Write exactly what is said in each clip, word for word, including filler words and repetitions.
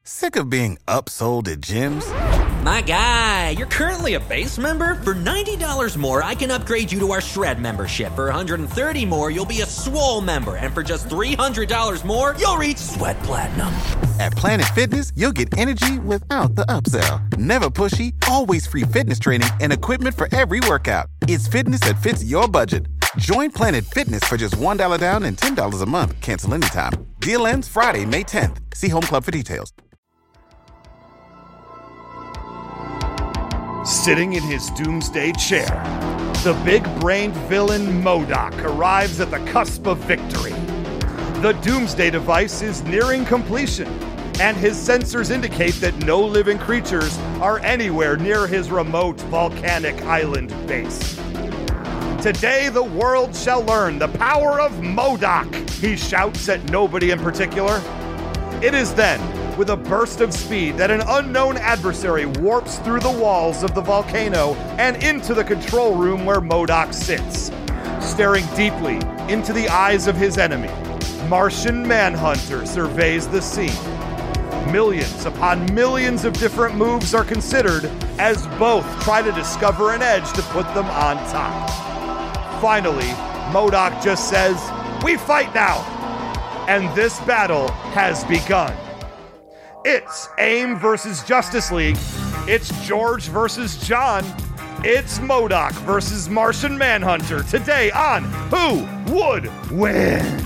Sick of being upsold at gyms? My guy, you're currently a base member? For ninety dollars more, I can upgrade you to our Shred membership. For one hundred thirty dollars more, you'll be a Swole member. And for just three hundred dollars more, you'll reach Sweat Platinum. At Planet Fitness, you'll get energy without the upsell. Never pushy, always free fitness training and equipment for every workout. It's fitness that fits your budget. Join Planet Fitness for just one dollar down and ten dollars a month. Cancel anytime. Deal ends Friday, May tenth. See Home Club for details. Sitting in his doomsday chair, the big-brained villain MODOK arrives at the cusp of victory. The doomsday device is nearing completion, and his sensors indicate that no living creatures are anywhere near his remote volcanic island base. Today, the world shall learn the power of MODOK, he shouts at nobody in particular. It is then, with a burst of speed, that an unknown adversary warps through the walls of the volcano and into the control room where MODOK sits. Staring deeply into the eyes of his enemy, Martian Manhunter surveys the scene. Millions upon millions of different moves are considered as both try to discover an edge to put them on top. Finally, MODOK just says, "We fight now!" And this battle has begun. It's AIM versus Justice League. It's George versus John. It's MODOK versus Martian Manhunter. Today on Who Would Win?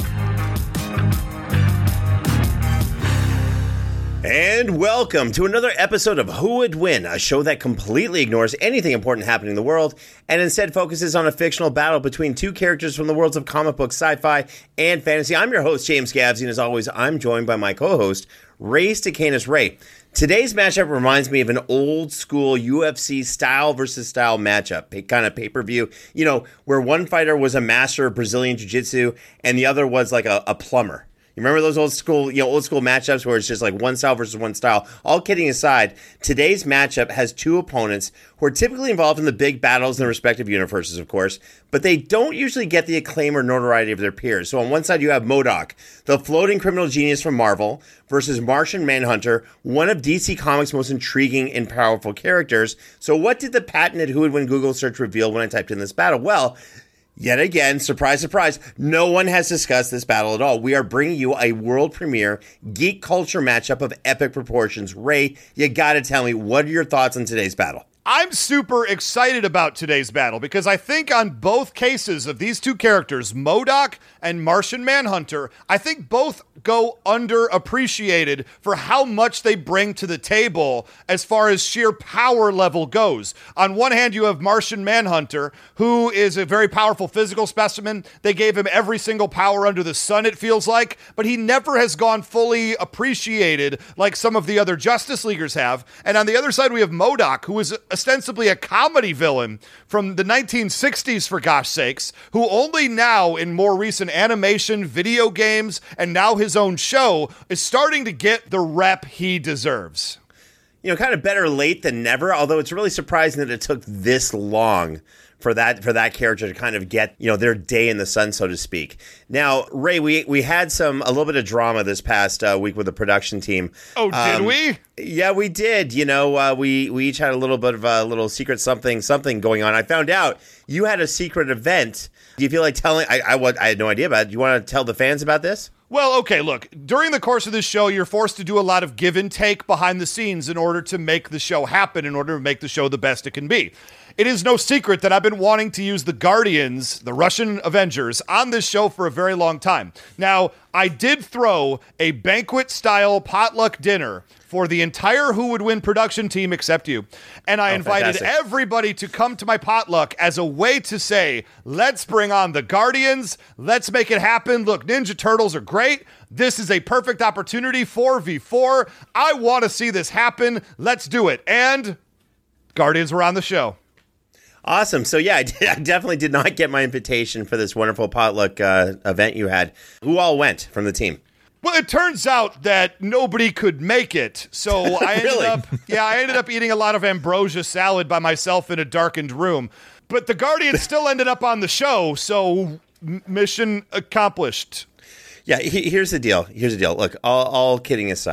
And welcome to another episode of Who Would Win, a show that completely ignores anything important happening in the world and instead focuses on a fictional battle between two characters from the worlds of comic books, sci-fi, and fantasy. I'm your host, James Gavsey, and as always, I'm joined by my co-host, Ray Stacanis. Ray, today's matchup reminds me of an old school U F C style versus style matchup, kind of pay-per-view, you know, where one fighter was a master of Brazilian Jiu-Jitsu and the other was like a, a plumber. You remember those old school, you know, old school matchups where it's just like one style versus one style? All kidding aside, today's matchup has two opponents who are typically involved in the big battles in their respective universes, of course, but they don't usually get the acclaim or notoriety of their peers. So on one side, you have MODOK, the floating criminal genius from Marvel, versus Martian Manhunter, one of D C Comics' most intriguing and powerful characters. So what did the patented Who Would Win Google search reveal when I typed in this battle? Well, yet again, surprise, surprise, no one has discussed this battle at all. We are bringing you a world premiere geek culture matchup of epic proportions. Ray, you gotta tell me, what are your thoughts on today's battle? I'm super excited about today's battle because I think on both cases of these two characters, MODOK and Martian Manhunter, I think both go underappreciated for how much they bring to the table as far as sheer power level goes. On one hand, you have Martian Manhunter, who is a very powerful physical specimen. They gave him every single power under the sun, it feels like, but he never has gone fully appreciated like some of the other Justice Leaguers have. And on the other side, we have MODOK, who is ostensibly a comedy villain from the nineteen sixties, for gosh sakes, who only now in more recent animation, video games, and now his own show is starting to get the rep he deserves. You know, kind of better late than never, although it's really surprising that it took this long for that for that character to kind of get, you know, their day in the sun, so to speak. Now, Ray, we we had some a little bit of drama this past uh, week with the production team. Oh, did um, we? Yeah, we did. You know, uh, we we each had a little bit of a little secret something something going on. I found out you had a secret event. Do you feel like telling? I I, I had no idea about it. Do you want to tell the fans about this? Well, okay, look, during the course of this show, you're forced to do a lot of give and take behind the scenes in order to make the show happen, in order to make the show the best it can be. It is no secret that I've been wanting to use the Guardians, the Russian Avengers, on this show for a very long time. Now, I did throw a banquet-style potluck dinner for the entire Who Would Win production team except you. And I oh, invited fantastic. everybody to come to my potluck as a way to say, let's bring on the Guardians. Let's make it happen. Look, Ninja Turtles are great. This is a perfect opportunity, four v four. I want to see this happen. Let's do it. And Guardians were on the show. Awesome. So, yeah, I, did, I definitely did not get my invitation for this wonderful potluck uh, event you had. Who all went from the team? Well, it turns out that nobody could make it, so I ended really? up, yeah, I ended up eating a lot of ambrosia salad by myself in a darkened room. But the Guardians still ended up on the show, so m- mission accomplished. Yeah, he, here's the deal. Here's the deal. Look, all, all kidding aside,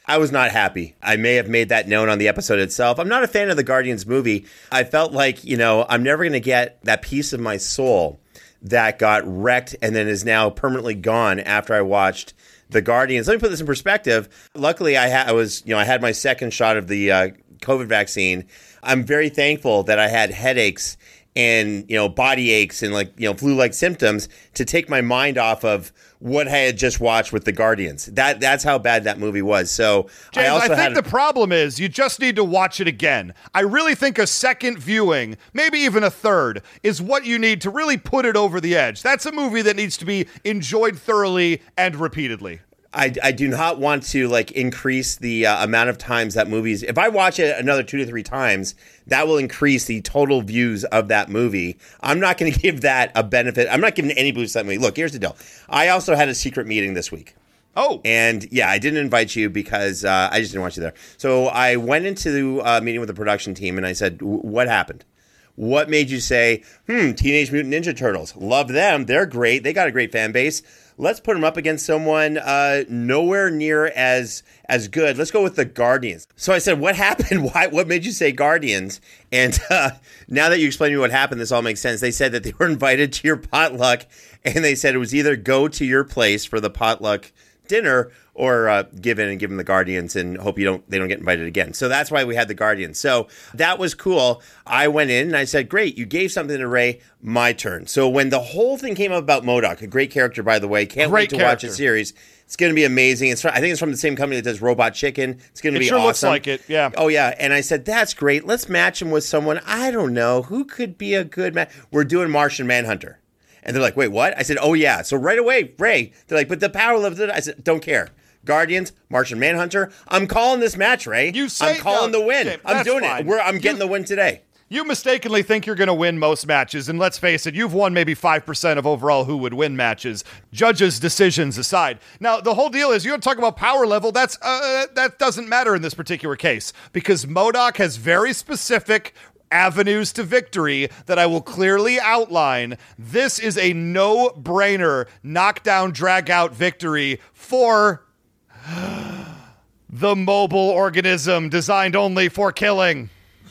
I was not happy. I may have made that known on the episode itself. I'm not a fan of the Guardians movie. I felt like, you know, I'm never going to get that piece of my soul that got wrecked and then is now permanently gone after I watched the Guardians. Let me put this in perspective. Luckily, I, ha- I was, you know, I had my second shot of the uh, COVID vaccine. I'm very thankful that I had headaches and, you know, body aches and like, you know, flu-like symptoms to take my mind off of what I had just watched with the Guardians. That that's how bad that movie was. So James, I also I think had the problem is you just need to watch it again. I really think a second viewing, maybe even a third, is what you need to really put it over the edge. That's a movie that needs to be enjoyed thoroughly and repeatedly. I, I do not want to like increase the uh, amount of times that movies. If I watch it another two to three times, that will increase the total views of that movie. I'm not going to give that a benefit. I'm not giving any boost to that movie. Look, here's the deal. I also had a secret meeting this week. Oh. And yeah, I didn't invite you because uh, I just didn't want you there. So I went into a meeting with the production team and I said, what happened? What made you say, hmm, Teenage Mutant Ninja Turtles? Love them. They're great. They got a great fan base. Let's put them up against someone uh, nowhere near as as good. Let's go with the Guardians. So I said, what happened? Why? What made you say Guardians? And uh, now that you explained to me what happened, this all makes sense. They said that they were invited to your potluck, and they said it was either go to your place for the potluck dinner or uh, give in and give them the Guardians and hope you don't they don't get invited again. So that's why we had the Guardians. So that was cool. I went in and I said, great, you gave something to Ray, my turn. So when the whole thing came up about MODOK, a great character, by the way, can't great wait to character. watch a series. It's going to be amazing. It's from, I think it's from the same company that does Robot Chicken. It's going to It be sure awesome. looks like it, yeah. Oh, yeah. And I said, that's great. Let's match him with someone. I don't know. Who could be a good match? We're doing Martian Manhunter. And they're like, wait, what? I said, oh, yeah. So right away, Ray, they're like, but the power level. I said, don't care. Guardians, Martian Manhunter. I'm calling this match, Ray. You say I'm calling no, the win. Jim, I'm that's doing fine. it. We're, I'm You- getting the win today. You mistakenly think you're going to win most matches, and let's face it, you've won maybe five percent of overall who would win matches, judges' decisions aside. Now, the whole deal is, you don't talk about power level, that's uh, that doesn't matter in this particular case, because MODOK has very specific avenues to victory that I will clearly outline. This is a no-brainer knockdown, drag-out victory for the mobile organism designed only for killing.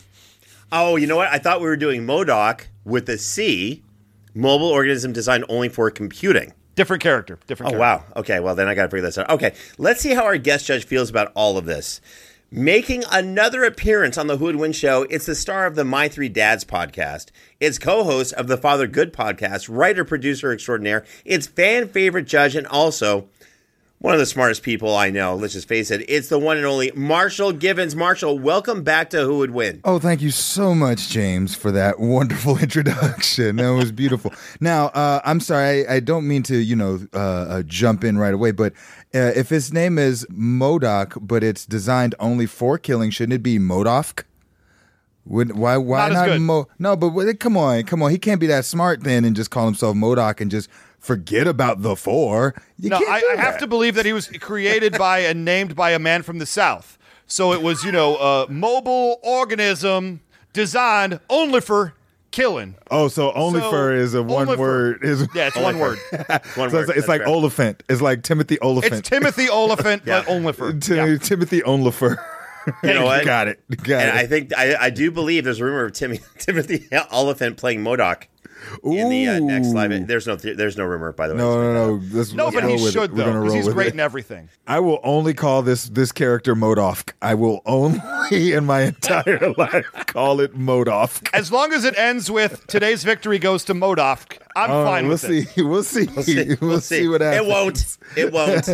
Oh, you know what? I thought we were doing MODOK with a C, mobile organism designed only for computing. Different character. Different Oh, character. wow. Okay, well, then I got to figure this out. Okay, let's see how our guest judge feels about all of this. Making another appearance on the Who Would Win show, it's the star of the My Three Dads podcast. It's co-host of the Father Good podcast, writer, producer extraordinaire. It's fan favorite judge and also one of the smartest people I know. Let's just face it. It's the one and only Marshall Givens. Marshall, welcome back to Who Would Win. Oh, thank you so much, James, for that wonderful introduction. That was beautiful. Now, uh, I'm sorry, I, I don't mean to, you know, uh, uh, jump in right away, but uh, if his name is MODOK, but it's designed only for killing, shouldn't it be MODOFK? Would, why why Not as not, good. Mo? No, but wait, come on, come on. He can't be that smart then and just call himself MODOK and just forget about the four. You No, can't I, do I have that. to believe that he was created by and named by a man from the South. So it was, you know, a mobile organism designed only for killing. Oh, so only So, for is a one only for- word. Is Yeah, it's one word. One so word. it's, it's That's like correct. Oliphant. It's like Timothy Oliphant. It's Timothy Oliphant, but only for. Tim- Yeah. Timothy Oliphant. You know what? Got it. Got And it. I think I, I do believe there's a rumor of Timmy, Timothy Oliphant playing MODOK in the uh, next live. There's no there's no rumor, by the way. No, no, no. Let's, No, let's but roll he with should, it. We're though, gonna because roll he's with great it. in everything. I will only call this this character Modofk. I will only in my entire life call it Modofk. As long as it ends with today's victory goes to Modofk, I'm Uh, fine we'll with see. it. We'll see. We'll see. We'll see. what happens. It won't. It won't.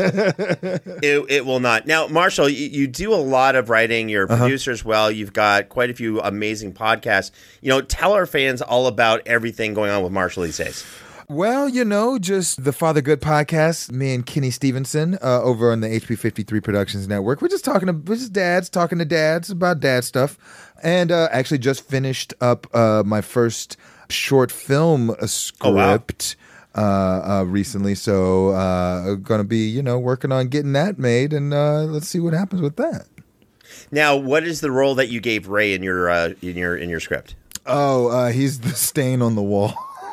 it, it will not. Now, Marshall, you, you do a lot of writing. You're a Uh-huh. producer as well. You've got quite a few amazing podcasts. You know, tell our fans all about everything going on with Marshall these days. Well, you know, just the Father Good podcast. Me and Kenny Stevenson uh, over on the H P fifty-three Productions Network. We're just talking to we're just dads talking to dads about dad stuff, and uh, actually just finished up uh, my first short film uh, script Oh, wow. uh, uh, recently. So, uh, going to be you know working on getting that made, and uh, let's see what happens with that. Now, what is the role that you gave Ray in your uh, in your in your script? Oh, uh, he's the stain on the wall.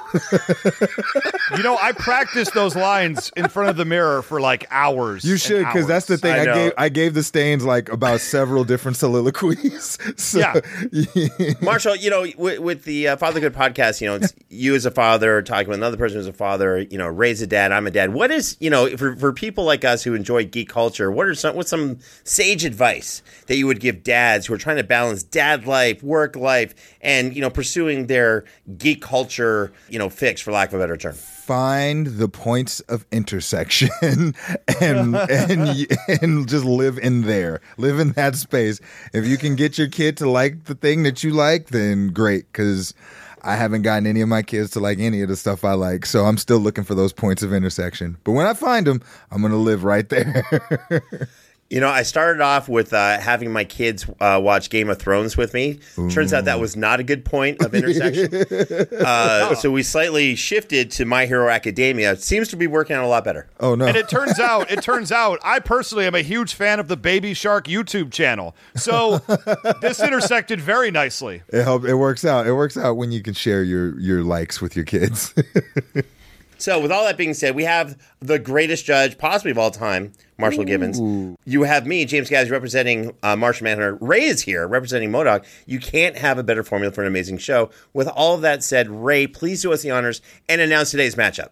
You know, I practiced those lines in front of the mirror for like hours. You should, because that's the thing. I I, know. gave I gave the Stains like about several different soliloquies. So, Yeah. Marshall, you know, with, with the uh, Fatherhood podcast, you know, it's you as a father talking with another person who's a father. You know, Ray's a dad. I'm a dad. What is, you know, for for people like us who enjoy geek culture, what are some what's some sage advice that you would give dads who are trying to balance dad life, work life, and you know, pursuing their geek culture, you know, fix, for lack of a better term? Find the points of intersection and and and just live in there. Live in that space. If you can get your kid to like the thing that you like, then great, because I haven't gotten any of my kids to like any of the stuff I like. So I'm still looking for those points of intersection. But when I find them, I'm going to live right there. You know, I started off with uh, having my kids uh, watch Game of Thrones with me. Ooh. Turns out that was not a good point of intersection. uh, so we slightly shifted to My Hero Academia. It seems to be working out a lot better. Oh, no. And it turns out, it turns out, I personally am a huge fan of the Baby Shark YouTube channel. So this intersected very nicely. It help, It works out. It works out when you can share your, your likes with your kids. So with all that being said, we have the greatest judge possibly of all time, Marshall Ooh. Gibbons. You have me, James Gaz, representing uh, Martian Manhunter. Ray is here, representing MODOK. You can't have a better formula for an amazing show. With all of that said, Ray, please do us the honors and announce today's matchup.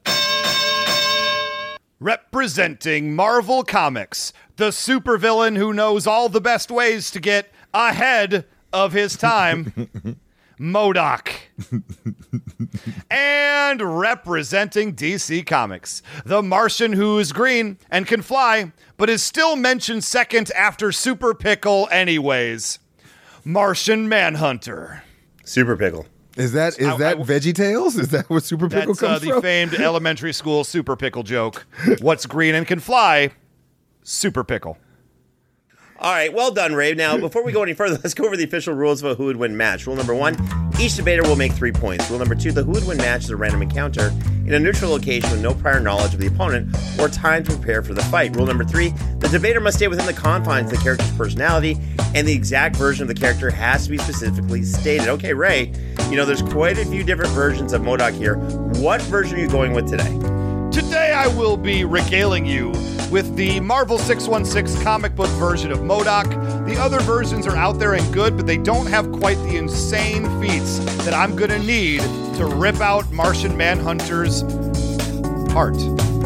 Representing Marvel Comics, the supervillain who knows all the best ways to get ahead of his time, MODOK. And representing D C Comics, the Martian who is green and can fly, but is still mentioned second after Super Pickle anyways, Martian Manhunter. Super Pickle. Is that is I, that I, VeggieTales? Is that where Super Pickle that's, comes uh, the from? The famed elementary school Super Pickle joke. What's green and can fly? Super Pickle. All right, well done, Ray. Now, before we go any further, let's go over the official rules of a Who Would Win match. Rule number one, each debater will make three points. Rule number two, the Who Would Win match is a random encounter in a neutral location with no prior knowledge of the opponent or time to prepare for the fight. Rule number three, the debater must stay within the confines of the character's personality, and the exact version of the character has to be specifically stated. Okay, Ray, you know, there's quite a few different versions of MODOK here. What version are you going with today? Today I will be regaling you with the Marvel six one six comic book version of MODOK. The other versions are out there and good, but they don't have quite the insane feats that I'm going to need to rip out Martian Manhunter's heart.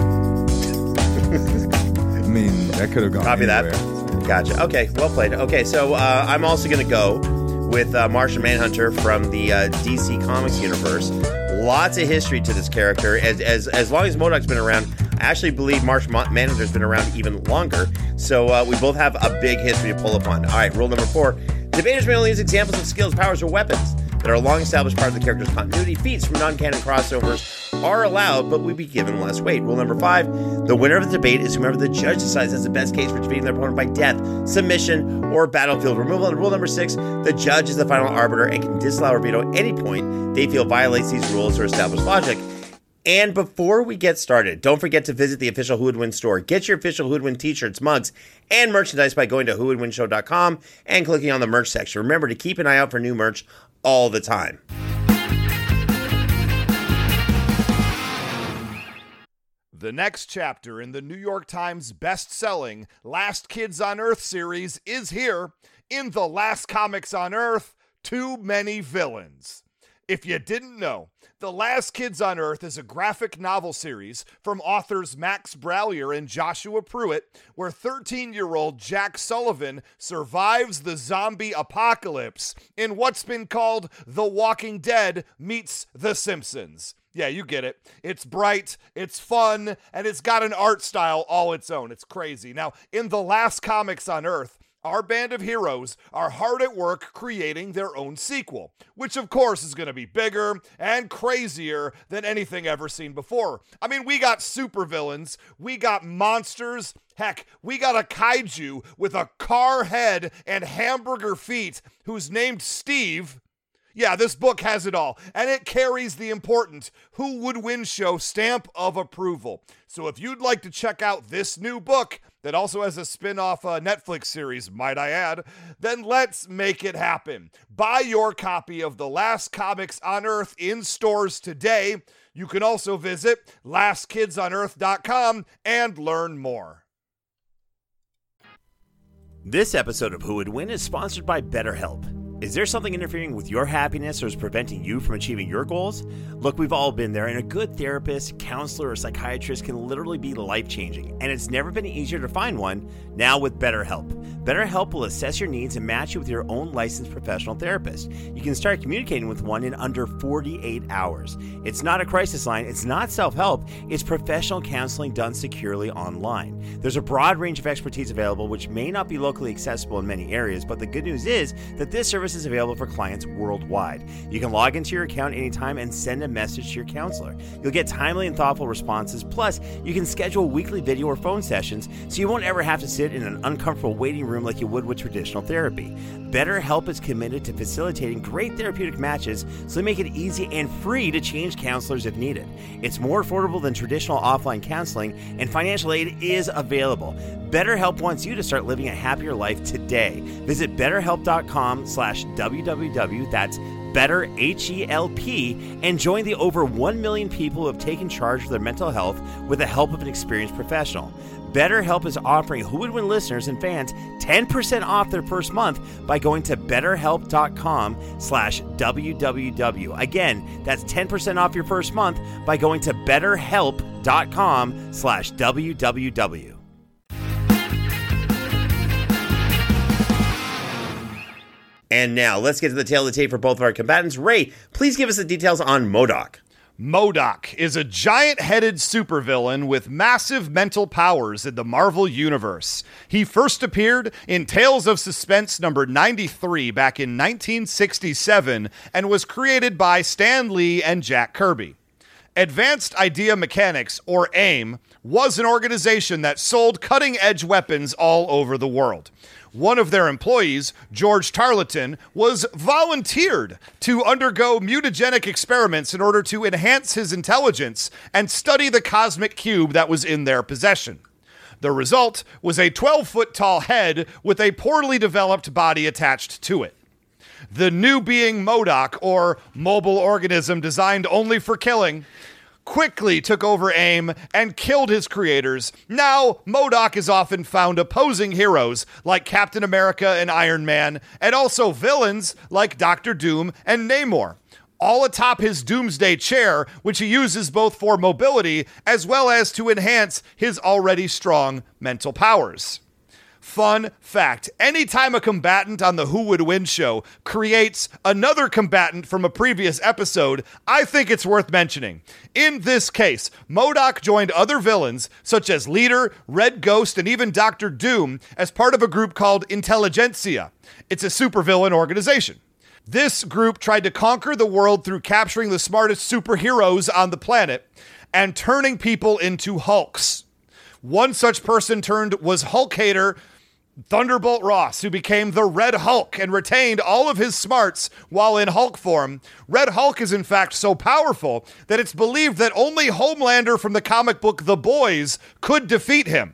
I mean, that could have gone Copy anywhere. that. Gotcha. Okay, well played. Okay, so uh, I'm also going to go with uh, Martian Manhunter from the uh, D C Comics universe. Lots of history to this character. As as as long as MODOK's been around, I actually believe Martian Manhunter's been around even longer. So uh, we both have a big history to pull upon. All right, rule number four. Debaters may only use examples of skills, powers, or weapons that are a long-established part of the character's continuity. Feats from non-canon crossovers are allowed, but will be given less weight. Rule number five. The winner of the debate is whomever the judge decides has the best case for defeating their opponent by death, submission, or battlefield removal. And rule number six. The judge is the final arbiter and can disallow or veto any point they feel violates these rules or established logic. And before we get started, don't forget to visit the official Who Would Win store. Get your official Who Would Win t-shirts, mugs, and merchandise by going to who would win show dot com and clicking on the merch section. Remember to keep an eye out for new merch all the time. The next chapter in the New York Times best-selling Last Kids on Earth series is here in The Last Comics on Earth, Too Many Villains. If you didn't know, The Last Kids on Earth is a graphic novel series from authors Max Brallier and Joshua Pruitt, where thirteen-year-old Jack Sullivan survives the zombie apocalypse in what's been called The Walking Dead meets The Simpsons. Yeah, you get it. It's bright, it's fun, and it's got an art style all its own. It's crazy. Now, in The Last Comics on Earth, our band of heroes are hard at work creating their own sequel, which of course is going to be bigger and crazier than anything ever seen before. I mean, we got supervillains, we got monsters, heck, we got a kaiju with a car head and hamburger feet who's named Steve. Yeah, this book has it all, and it carries the important Who Would Win Show stamp of approval. So if you'd like to check out this new book that also has a spin-off uh, Netflix series, might I add, then let's make it happen. Buy your copy of The Last Comics on Earth in stores today. You can also visit last kids on earth dot com and learn more. This episode of Who Would Win is sponsored by BetterHelp. Is there something interfering with your happiness or is preventing you from achieving your goals? Look, we've all been there, and a good therapist, counselor, or psychiatrist can literally be life-changing, and it's never been easier to find one now with BetterHelp. BetterHelp will assess your needs and match you with your own licensed professional therapist. You can start communicating with one in under forty-eight hours. It's not a crisis line, it's not self-help, it's professional counseling done securely online. There's a broad range of expertise available, which may not be locally accessible in many areas, but the good news is that this service is available for clients worldwide. You can log into your account anytime and send a message to your counselor. You'll get timely and thoughtful responses. Plus, you can schedule weekly video or phone sessions so you won't ever have to sit in an uncomfortable waiting room like you would with traditional therapy. BetterHelp is committed to facilitating great therapeutic matches, so they make it easy and free to change counselors if needed. It's more affordable than traditional offline counseling, and financial aid is available. BetterHelp wants you to start living a happier life today. Visit betterhelp.com slash www. That's better, H E L P, and join the over one million people who have taken charge of their mental health with the help of an experienced professional. BetterHelp is offering Who Would Win listeners and fans ten percent off their first month by going to betterhelp.com slash www. Again, that's ten percent off your first month by going to betterhelp.com slash www. And now, let's get to the tail of the tape for both of our combatants. Ray, please give us the details on MODOK. MODOK is a giant-headed supervillain with massive mental powers in the Marvel Universe. He first appeared in Tales of Suspense number ninety-three back in nineteen sixty-seven and was created by Stan Lee and Jack Kirby. Advanced Idea Mechanics, or AIM, was an organization that sold cutting-edge weapons all over the world. One of their employees, George Tarleton, was volunteered to undergo mutagenic experiments in order to enhance his intelligence and study the cosmic cube that was in their possession. The result was a twelve-foot-tall head with a poorly developed body attached to it. The new being MODOK, or Mobile Organism Designed Only for Killing, quickly took over AIM and killed his creators. Now, MODOK is often found opposing heroes like Captain America and Iron Man, and also villains like Doctor Doom and Namor, all atop his Doomsday chair, which he uses both for mobility as well as to enhance his already strong mental powers. Fun fact, anytime a combatant on the Who Would Win show creates another combatant from a previous episode, I think it's worth mentioning. In this case, MODOK joined other villains, such as Leader, Red Ghost, and even Doctor Doom, as part of a group called Intelligentsia. It's a supervillain organization. This group tried to conquer the world through capturing the smartest superheroes on the planet and turning people into Hulks. One such person turned was Hulk hater Thunderbolt Ross, who became the Red Hulk and retained all of his smarts while in Hulk form. Red Hulk is in fact so powerful that it's believed that only Homelander from the comic book The Boys could defeat him.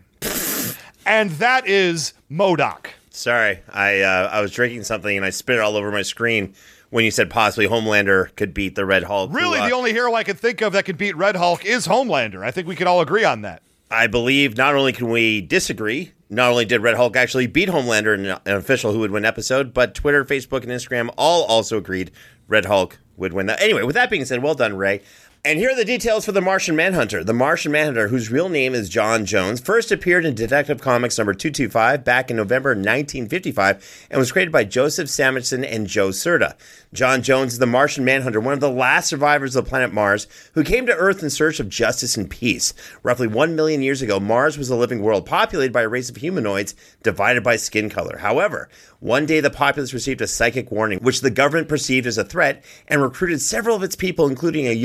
And that is MODOK. Sorry, I uh, I was drinking something and I spit it all over my screen when you said possibly Homelander could beat the Red Hulk. Really, who, uh, the only hero I could think of that could beat Red Hulk is Homelander. I think we could all agree on that. I believe not only can we disagree, not only did Red Hulk actually beat Homelander in an official Who Would Win episode, but Twitter, Facebook, and Instagram all also agreed Red Hulk would win that. Anyway, with that being said, well done, Ray. And here are the details for the Martian Manhunter. The Martian Manhunter, whose real name is John Jones, first appeared in Detective Comics number two twenty-five back in November nineteen fifty-five and was created by Joseph Samuelson and Joe Certa. John Jones is the Martian Manhunter, one of the last survivors of the planet Mars, who came to Earth in search of justice and peace. Roughly one million years ago, Mars was a living world populated by a race of humanoids divided by skin color. However, one day the populace received a psychic warning, which the government perceived as a threat and recruited several of its people, including a young John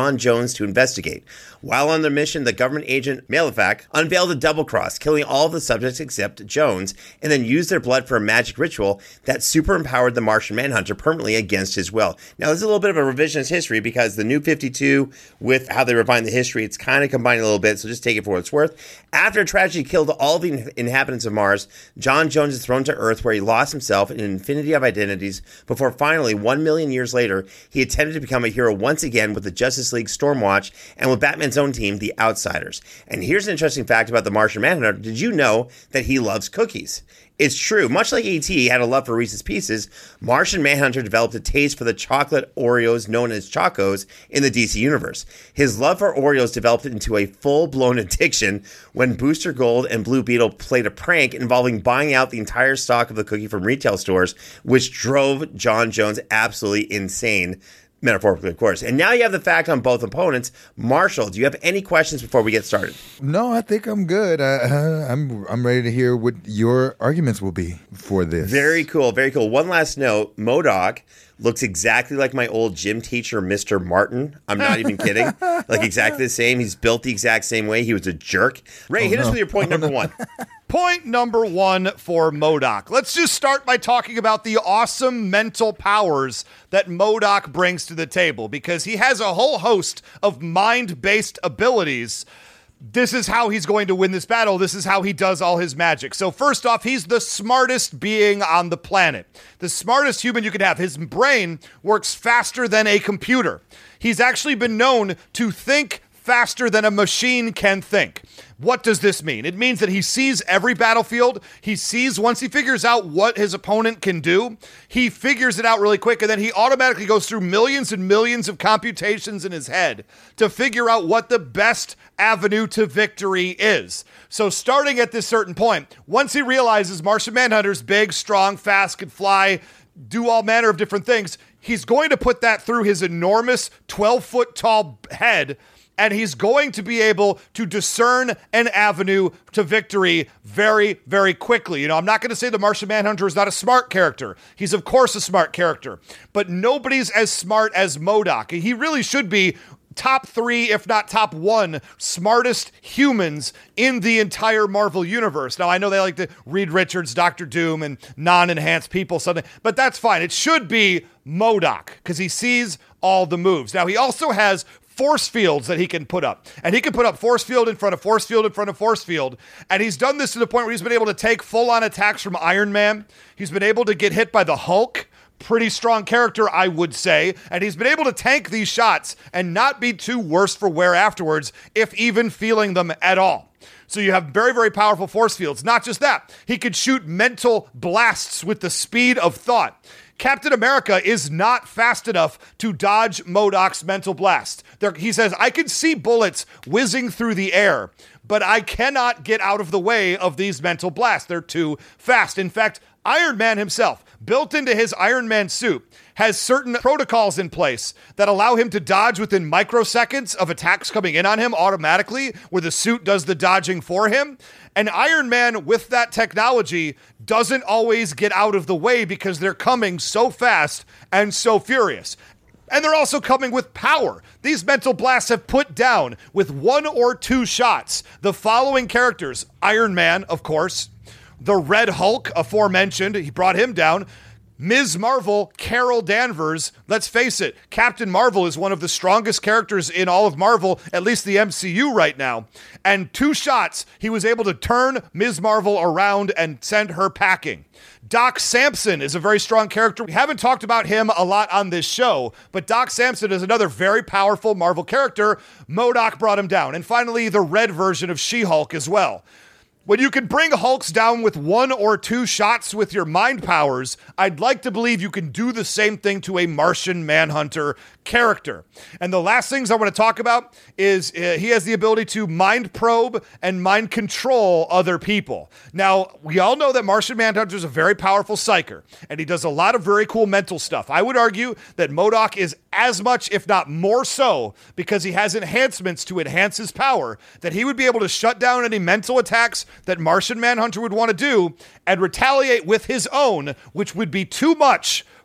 John Jones to investigate. While on their mission, the government agent Malefac unveiled a double cross, killing all of the subjects except Jones, and then used their blood for a magic ritual that super empowered the Martian Manhunter permanently against his will. Now, this is a little bit of a revisionist history because the New fifty-two, with how they refine the history, it's kind of combining a little bit, so just take it for what it's worth. After a tragedy killed all the inhabitants of Mars, John Jones is thrown to Earth, where he lost himself in an infinity of identities before finally, one million years later, he attempted to become a hero once again with the Justice League Stormwatch and with Batman's own team, the Outsiders. And here's an interesting fact about the Martian Manhunter. Did you know that he loves cookies? It's true. Much like A T had a love for Reese's Pieces, Martian Manhunter developed a taste for the chocolate Oreos known as Chocos in the D C universe. His love for Oreos developed into a full-blown addiction when Booster Gold and Blue Beetle played a prank involving buying out the entire stock of the cookie from retail stores, which drove John Jones absolutely insane. Metaphorically, of course. And now you have the fact on both opponents. Marshall, do you have any questions before we get started? No, I think I'm good. I, uh, I'm I'm ready to hear what your arguments will be for this. Very cool, very cool. One last note, MODOK looks exactly like my old gym teacher, Mister Martin. I'm not even kidding. Like exactly the same. He's built the exact same way. He was a jerk. Ray, oh, hit no. us with your point oh, number no. one. Point number one for MODOK. Let's just start by talking about the awesome mental powers that MODOK brings to the table, because he has a whole host of mind-based abilities. This is how he's going to win this battle. This is how he does all his magic. So first off, he's the smartest being on the planet. The smartest human you can have. His brain works faster than a computer. He's actually been known to think faster than a machine can think. What does this mean? It means that he sees every battlefield. He sees, once he figures out what his opponent can do, he figures it out really quick, and then he automatically goes through millions and millions of computations in his head to figure out what the best avenue to victory is. So starting at this certain point, once he realizes Martian Manhunter's big, strong, fast, can fly, do all manner of different things, he's going to put that through his enormous twelve-foot tall head, and he's going to be able to discern an avenue to victory very, very quickly. You know, I'm not going to say the Martian Manhunter is not a smart character. He's, of course, a smart character. But nobody's as smart as MODOK. He really should be top three, if not top one, smartest humans in the entire Marvel universe. Now, I know they like to Reed Richards, Doctor Doom, and non-enhanced people, something, but that's fine. It should be MODOK, because he sees all the moves. Now, he also has force fields that he can put up. And he can put up force field in front of force field in front of force field. And he's done this to the point where he's been able to take full-on attacks from Iron Man. He's been able to get hit by the Hulk. Pretty strong character, I would say. And he's been able to tank these shots and not be too worse for wear afterwards, if even feeling them at all. So you have very, very powerful force fields. Not just that, he could shoot mental blasts with the speed of thought. Captain America is not fast enough to dodge MODOK's mental blast. There, he says, I can see bullets whizzing through the air, but I cannot get out of the way of these mental blasts. They're too fast. In fact, Iron Man himself, built into his Iron Man suit, has certain protocols in place that allow him to dodge within microseconds of attacks coming in on him automatically, where the suit does the dodging for him. And Iron Man, with that technology, doesn't always get out of the way because they're coming so fast and so furious. And they're also coming with power. These mental blasts have put down, with one or two shots, the following characters. Iron Man, of course. The Red Hulk, aforementioned, he brought him down. Miz Marvel, Carol Danvers. Let's face it, Captain Marvel is one of the strongest characters in all of Marvel, at least the M C U right now. And two shots, he was able to turn Miz Marvel around and send her packing. Doc Samson is a very strong character. We haven't talked about him a lot on this show, but Doc Samson is another very powerful Marvel character. MODOK brought him down. And finally, the red version of She-Hulk as well. When you can bring Hulks down with one or two shots with your mind powers, I'd like to believe you can do the same thing to a Martian Manhunter character. And the last things I want to talk about is uh, he has the ability to mind probe and mind control other people. Now, we all know that Martian Manhunter is a very powerful psyker, and he does a lot of very cool mental stuff. I would argue that MODOK is as much, if not more so, because he has enhancements to enhance his power, that he would be able to shut down any mental attacks that Martian Manhunter would want to do and retaliate with his own, which would be too much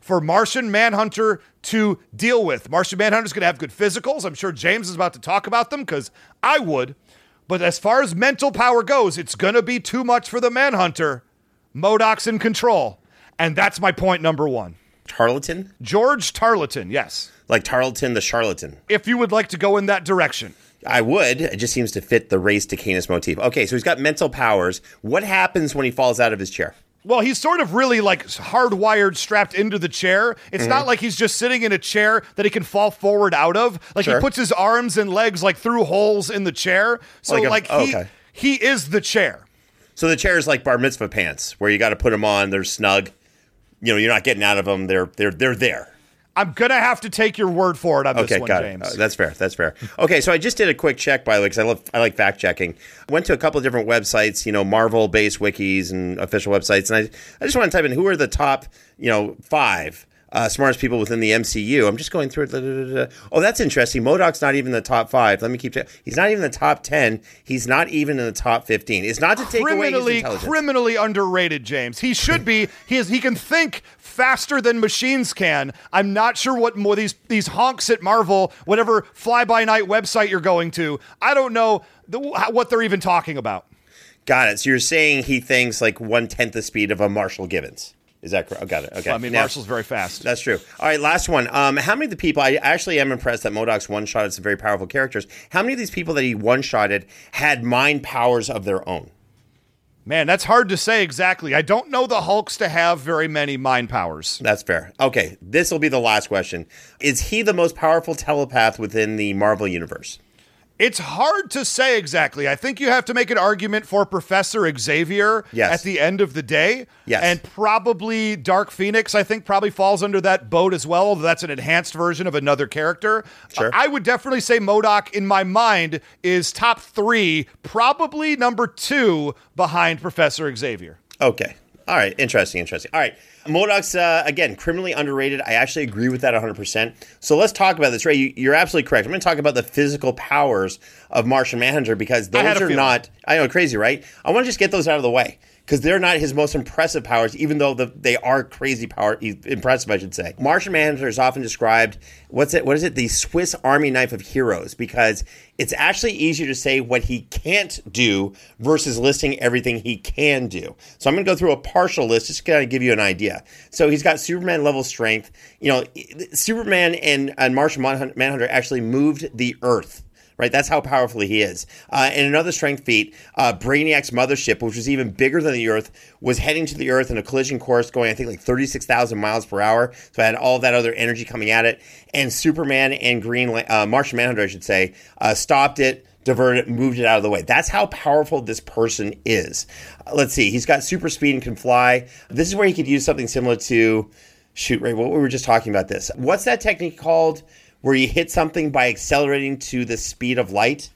for Martian Manhunter to deal with. Martian Manhunter's going to have good physicals. I'm sure James is about to talk about them because I would. But as far as mental power goes, it's going to be too much for the Manhunter. MODOK's in control. And that's my point number one. Tarleton? George Tarleton, yes. Like Tarleton the Charlatan. If you would like to go in that direction. I would. It just seems to fit the race to Canis motif. Okay, so he's got mental powers. What happens when he falls out of his chair? Well, he's sort of really like hardwired, strapped into the chair. It's mm-hmm. not like he's just sitting in a chair that he can fall forward out of. Like sure. he puts his arms and legs like through holes in the chair. So like, a, like oh, he, okay. he is the chair. So the chair is like bar mitzvah pants where you got to put them on. They're snug. You know, you're not getting out of them. They're they're they're there. I'm going to have to take your word for it on okay, this one, got James. It. Uh, that's fair. That's fair. Okay, so I just did a quick check, by the way, because I love I like fact checking. Went to a couple of different websites, you know, Marvel-based wikis and official websites, and I I just want to type in who are the top, you know, five uh, smartest people within the M C U. I'm just going through it. Da, da, da, da. Oh, that's interesting. MODOK's not even in the top five. Let me keep checking. He's not even in the top ten. He's not even in the top fifteen. It's not to take away his intelligence. Criminally underrated, James. He should be. He is. He can think faster than machines can. I'm not sure what more these these honks at Marvel, whatever fly-by-night website you're going to, I don't know the, what they're even talking about. Got it. So you're saying he thinks like one-tenth the speed of a Marshall Gibbons. Is that correct? Oh, got it. Okay. Well, I mean, now, Marshall's very fast. That's true. All right, last one. Um, how many of the people, I actually am impressed that MODOK's one-shotted some very powerful characters. How many of these people that he one-shotted had mind powers of their own? Man, that's hard to say exactly. I don't know the Hulks to have very many mind powers. That's fair. Okay, this will be the last question. Is he the most powerful telepath within the Marvel Universe? It's hard to say exactly. I think you have to make an argument for Professor Xavier yes. at the end of the day. Yes. And probably Dark Phoenix, I think, probably falls under that boat as well, although that's an enhanced version of another character. Sure. I would definitely say MODOK, in my mind, is top three, probably number two behind Professor Xavier. Okay. All right. Interesting, interesting. All right. MODOK's, uh, again, criminally underrated. I actually agree with that one hundred percent. So let's talk about this, Ray. You, you're absolutely correct. I'm going to talk about the physical powers of Martian Manhunter because those are not, I know, crazy, right? I want to just get those out of the way because they're not his most impressive powers, even though the, they are crazy power, impressive, I should say. Martian Manhunter is often described, what's it? What is it? The Swiss Army knife of heroes, because it's actually easier to say what he can't do versus listing everything he can do. So I'm going to go through a partial list just to kind of give you an idea. So he's got Superman level strength. You know, Superman and, and Martian Manhunter actually moved the Earth. Right, that's how powerful he is. Uh, and another strength feat, uh, Brainiac's mothership, which was even bigger than the Earth, was heading to the Earth in a collision course going, I think, like thirty-six thousand miles per hour. So it had all that other energy coming at it. And Superman and Green, uh, Martian Manhunter, I should say, uh, stopped it, diverted it, moved it out of the way. That's how powerful this person is. Uh, let's see. He's got super speed and can fly. This is where he could use something similar to, shoot, Ray, what we were just talking about this. What's that technique called? Where you hit something by accelerating to the speed of light?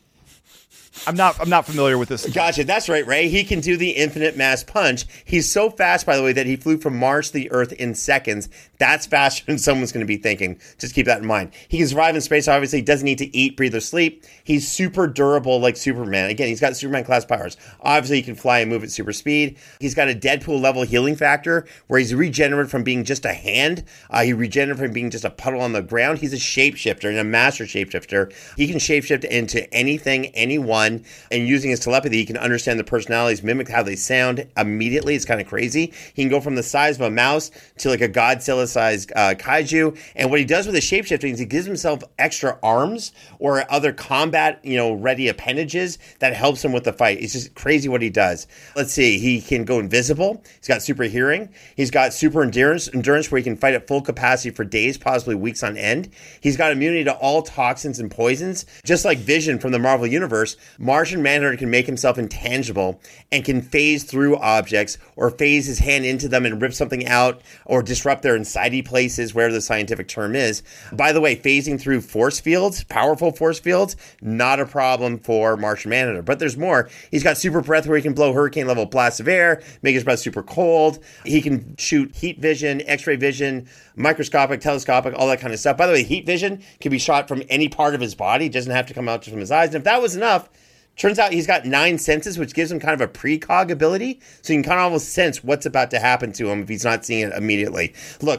I'm not I'm not familiar with this. Gotcha. That's right, Ray. He can do the infinite mass punch. He's so fast, by the way, that he flew from Mars to the Earth in seconds. That's faster than someone's going to be thinking. Just keep that in mind. He can survive in space, obviously. He doesn't need to eat, breathe, or sleep. He's super durable like Superman. Again, he's got Superman-class powers. Obviously, he can fly and move at super speed. He's got a Deadpool-level healing factor where he's regenerated from being just a hand. Uh, he regenerated from being just a puddle on the ground. He's a shapeshifter and a master shapeshifter. He can shapeshift into anything, anyone. And using his telepathy, he can understand the personalities, mimic how they sound immediately. It's kind of crazy. He can go from the size of a mouse to like a Godzilla-sized uh, kaiju. And what he does with his shapeshifting is he gives himself extra arms or other combat, you know, ready appendages that helps him with the fight. It's just crazy what he does. Let's see. He can go invisible. He's got super hearing. He's got super endurance, endurance where he can fight at full capacity for days, possibly weeks on end. He's got immunity to all toxins and poisons. Just like Vision from the Marvel Universe, Martian Manhunter can make himself intangible and can phase through objects or phase his hand into them and rip something out or disrupt their insidey places, wherever the scientific term is. By the way, phasing through force fields, powerful force fields, not a problem for Martian Manhunter. But there's more. He's got super breath where he can blow hurricane-level blasts of air, make his breath super cold. He can shoot heat vision, X-ray vision, microscopic, telescopic, all that kind of stuff. By the way, heat vision can be shot from any part of his body. It doesn't have to come out just from his eyes. And if that was enough, turns out he's got nine senses, which gives him kind of a precog ability. So you can kind of almost sense what's about to happen to him if he's not seeing it immediately. Look,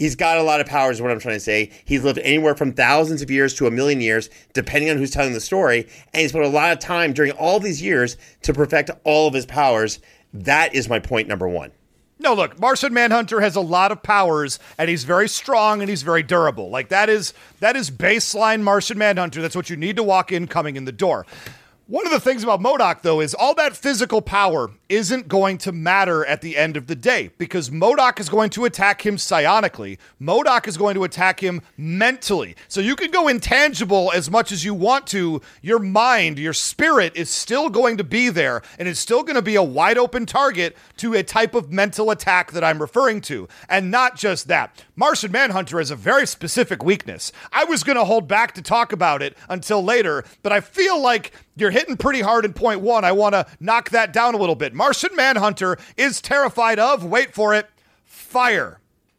He's got a lot of powers, is what I'm trying to say. He's lived anywhere from thousands of years to a million years, depending on who's telling the story. And he's put a lot of time during all these years to perfect all of his powers. That is my point number one. No, look, Martian Manhunter has a lot of powers, and he's very strong, and he's very durable. Like, that is that is baseline Martian Manhunter. That's what you need to walk in coming in the door. One of the things about MODOK, though, is all that physical power isn't going to matter at the end of the day, because MODOK is going to attack him psionically. MODOK is going to attack him mentally. So you can go intangible as much as you want to. Your mind, your spirit is still going to be there, and it's still going to be a wide open target to a type of mental attack that I'm referring to. And not just that. Martian Manhunter has a very specific weakness. I was going to hold back to talk about it until later, but I feel like you're hitting pretty hard in point one. I want to knock that down a little bit. Martian Manhunter is terrified of, wait for it, fire.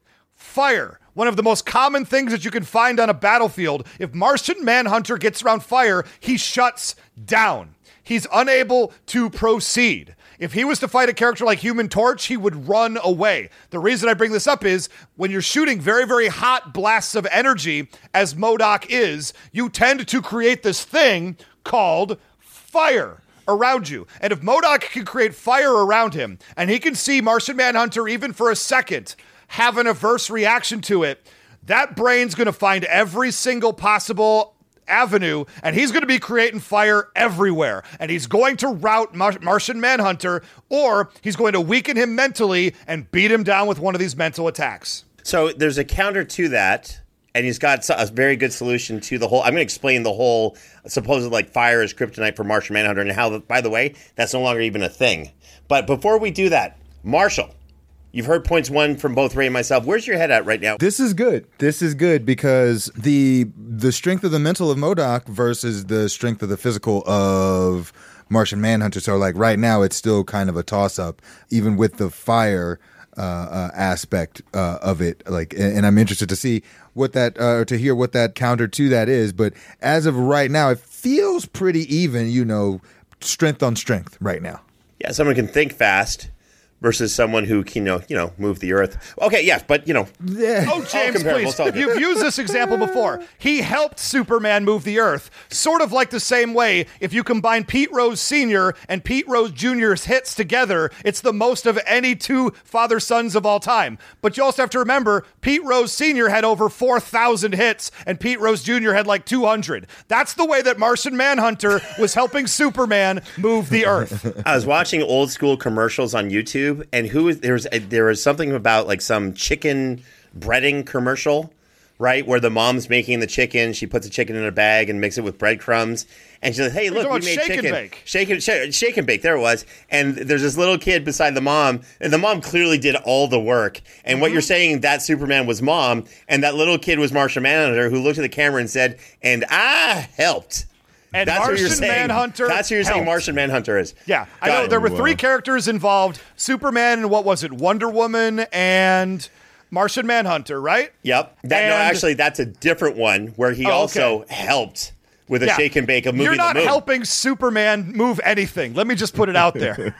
Fire. One of the most common things that you can find on a battlefield. If Martian Manhunter gets around fire, he shuts down. He's unable to proceed. If he was to fight a character like Human Torch, he would run away. The reason I bring this up is when you're shooting very, very hot blasts of energy, as MODOK is, you tend to create this thing called fire around you. And if MODOK can create fire around him, and he can see Martian Manhunter even for a second have an adverse reaction to it, that brain's going to find every single possible avenue, and he's going to be creating fire everywhere. And he's going to rout Mar- Martian Manhunter, or he's going to weaken him mentally and beat him down with one of these mental attacks. So there's a counter to that. And he's got a very good solution to the whole. I'm going to explain the whole supposed like fire is kryptonite for Martian Manhunter and how, by the way, that's no longer even a thing. But before we do that, Marshall, you've heard points one from both Ray and myself. Where's your head at right now? This is good. This is good because the the strength of the mental of MODOK versus the strength of the physical of Martian Manhunter. So like right now, it's still kind of a toss up, even with the fire uh, uh, aspect uh, of it. Like, and, and I'm interested to see what that, uh, to hear what that counter to that is. But as of right now, it feels pretty even, you know, strength on strength right now. Yeah, someone can think fast versus someone who can, you know, you know, move the earth. Okay, yes, but, you know. Yeah. Oh, James, please. You've used this example before. He helped Superman move the earth, sort of like the same way. If you combine Pete Rose Senior and Pete Rose Junior's hits together, it's the most of any two father-sons of all time. But you also have to remember, Pete Rose Senior had over four thousand hits, and Pete Rose Junior had like two hundred. That's the way that Martian Manhunter was helping Superman move the earth. I was watching old school commercials on YouTube. And who is there was there was something about like some chicken breading commercial, right? Where the mom's making the chicken, she puts the chicken in a bag and mixes it with breadcrumbs, and she's like, "Hey, look, we made shake chicken, and bake. shake and sh- shake and bake." There it was, and there's this little kid beside the mom, and the mom clearly did all the work. And mm-hmm. what you're saying, that Superman was mom, and that little kid was Martian Manhunter, who looked at the camera and said, "And I helped." And That's Martian what you're saying. Manhunter That's who you're saying helped. Martian Manhunter is. Yeah, I Got know it. there were Wow. three characters involved: Superman and what was it, Wonder Woman and Martian Manhunter, right? Yep. That, no, And- actually, that's a different one where he Oh, also okay. helped with a Yeah. shake and bake of moving You're not the moon. helping Superman move anything. Let me just put it out there.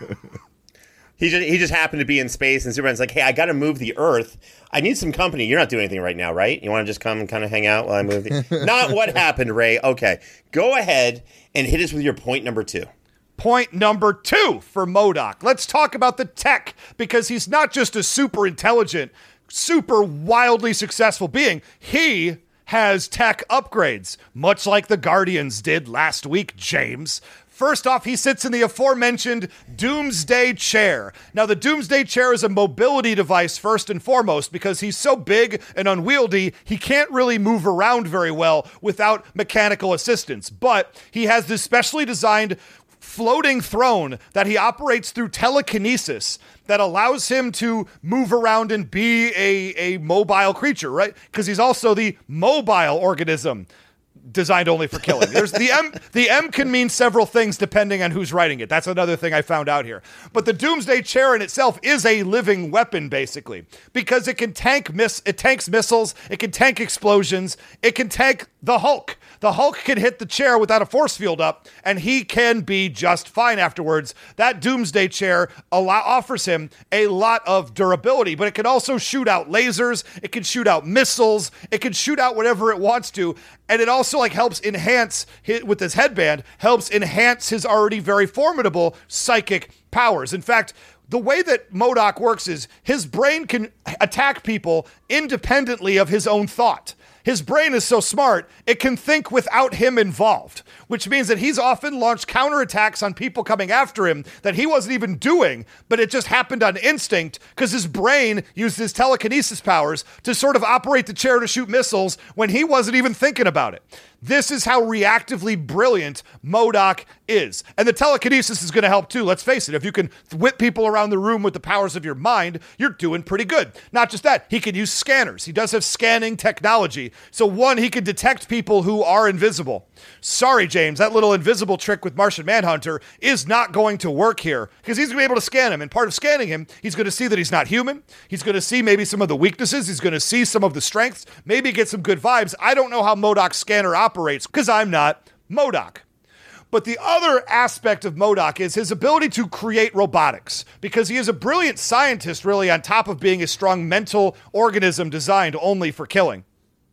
He just, he just happened to be in space, and Superman's like, "Hey, I got to move the Earth. I need some company. You're not doing anything right now, right? You want to just come and kind of hang out while I move the..." Not what happened, Ray. Okay. Go ahead and hit us with your point number two. Point number two for MODOK. Let's talk about the tech, because he's not just a super intelligent, super wildly successful being. He has tech upgrades, much like the Guardians did last week, James. First off, he sits in the aforementioned Doomsday Chair. Now, the Doomsday Chair is a mobility device first and foremost because he's so big and unwieldy, he can't really move around very well without mechanical assistance. But he has this specially designed floating throne that he operates through telekinesis that allows him to move around and be a, a mobile creature, right? Because he's also the mobile organism. designed only for killing. There's the M. The M can mean several things depending on who's writing it. That's another thing I found out here. But the Doomsday Chair in itself is a living weapon, basically, because it can tank miss. It tanks missiles. It can tank explosions. It can tank the Hulk. The Hulk can hit the chair without a force field up, and he can be just fine afterwards. That Doomsday Chair allow, offers him a lot of durability, but it can also shoot out lasers. It can shoot out missiles. It can shoot out whatever it wants to, and it also like helps enhance his, with his headband, helps enhance his already very formidable psychic powers. In fact, the way that MODOK works is his brain can attack people independently of his own thought. His brain is so smart, it can think without him involved, which means that he's often launched counterattacks on people coming after him that he wasn't even doing, but it just happened on instinct because his brain used his telekinesis powers to sort of operate the chair to shoot missiles when he wasn't even thinking about it. This is how reactively brilliant MODOK is. And the telekinesis is going to help too. Let's face it. If you can whip people around the room with the powers of your mind, you're doing pretty good. Not just that, he can use scanners. He does have scanning technology. So one, he can detect people who are invisible. Sorry, James, that little invisible trick with Martian Manhunter is not going to work here because he's going to be able to scan him. And part of scanning him, he's going to see that he's not human. He's going to see maybe some of the weaknesses. He's going to see some of the strengths, maybe get some good vibes. I don't know how MODOK's scanner operates. Operates because I'm not MODOK. But the other aspect of MODOK is his ability to create robotics, because he is a brilliant scientist, really, on top of being a strong mental organism designed only for killing.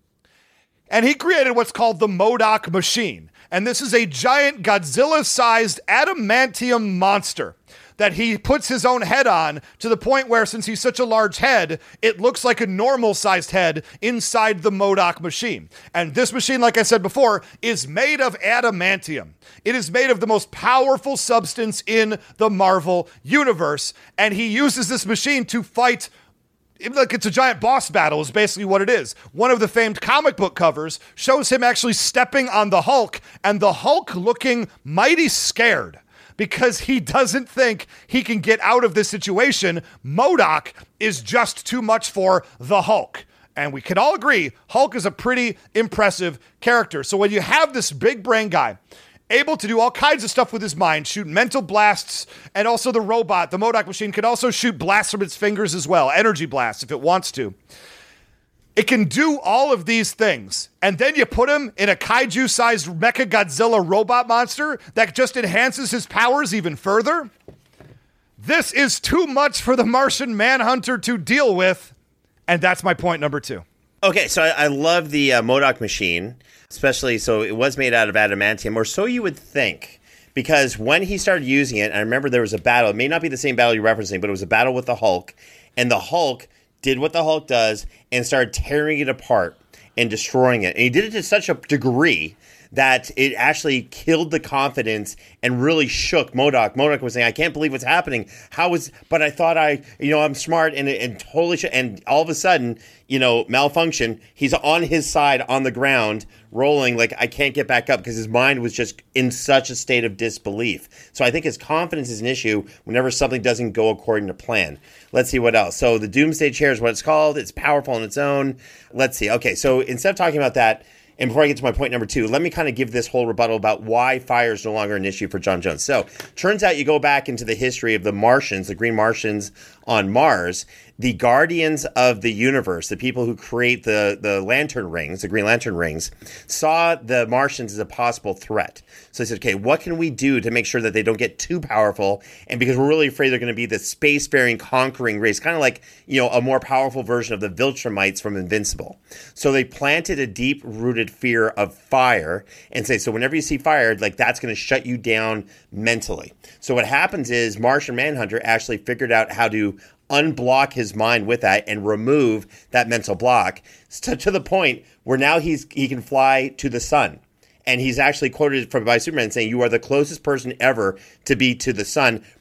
And he created what's called the MODOK machine. And this is a giant Godzilla-sized adamantium monster that he puts his own head on, to the point where, since he's such a large head, it looks like a normal-sized head inside the MODOK machine. And this machine, like I said before, is made of adamantium. It is made of the most powerful substance in the Marvel universe, and he uses this machine to fight. Like, it's a giant boss battle is basically what it is. One of the famed comic book covers shows him actually stepping on the Hulk, and the Hulk looking mighty scared, because he doesn't think he can get out of this situation. MODOK is just too much for the Hulk. And we can all agree, Hulk is a pretty impressive character. So when you have this big brain guy able to do all kinds of stuff with his mind, shoot mental blasts, and also the robot, the MODOK machine, can also shoot blasts from its fingers as well, energy blasts if it wants to. It can do all of these things, and then you put him in a kaiju-sized Mechagodzilla robot monster that just enhances his powers even further. This is too much for the Martian Manhunter to deal with, and that's my point number two. Okay, so I, I love the uh, MODOK machine, especially so it was made out of adamantium, or so you would think, because when he started using it, I remember there was a battle. It may not be the same battle you're referencing, but it was a battle with the Hulk, and the Hulk did what the Hulk does and started tearing it apart and destroying it. And he did it to such a degree that it actually killed the confidence and really shook MODOK. MODOK was saying, I can't believe what's happening. How is, but I thought I, you know, I'm smart and, and totally, sh-. and all of a sudden, you know, malfunction. He's on his side on the ground, rolling like I can't get back up because his mind was just in such a state of disbelief. So I think his confidence is an issue whenever something doesn't go according to plan. Let's see what else. So the Doomsday Chair is what it's called. It's powerful on its own. Let's see. Okay, so instead of talking about that, and before I get to my point number two, let me kind of give this whole rebuttal about why fire is no longer an issue for Jon Jones. So, turns out you go back into the history of the Martians, the Green Martians on Mars, the guardians of the universe, the people who create the, the lantern rings, the Green Lantern rings, saw the Martians as a possible threat. So they said, okay, what can we do to make sure that they don't get too powerful? And because we're really afraid they're going to be the spacefaring, conquering race, kind of like, you know, a more powerful version of the Viltrumites from Invincible. So they planted a deep-rooted fear of fire and say, so whenever you see fire, like that's going to shut you down mentally. So what happens is Martian Manhunter actually figured out how to unblock his mind with that and remove that mental block to, to the point where now he's he can fly to the sun. And he's actually quoted from by Superman saying, you are the closest person ever to be to the sun,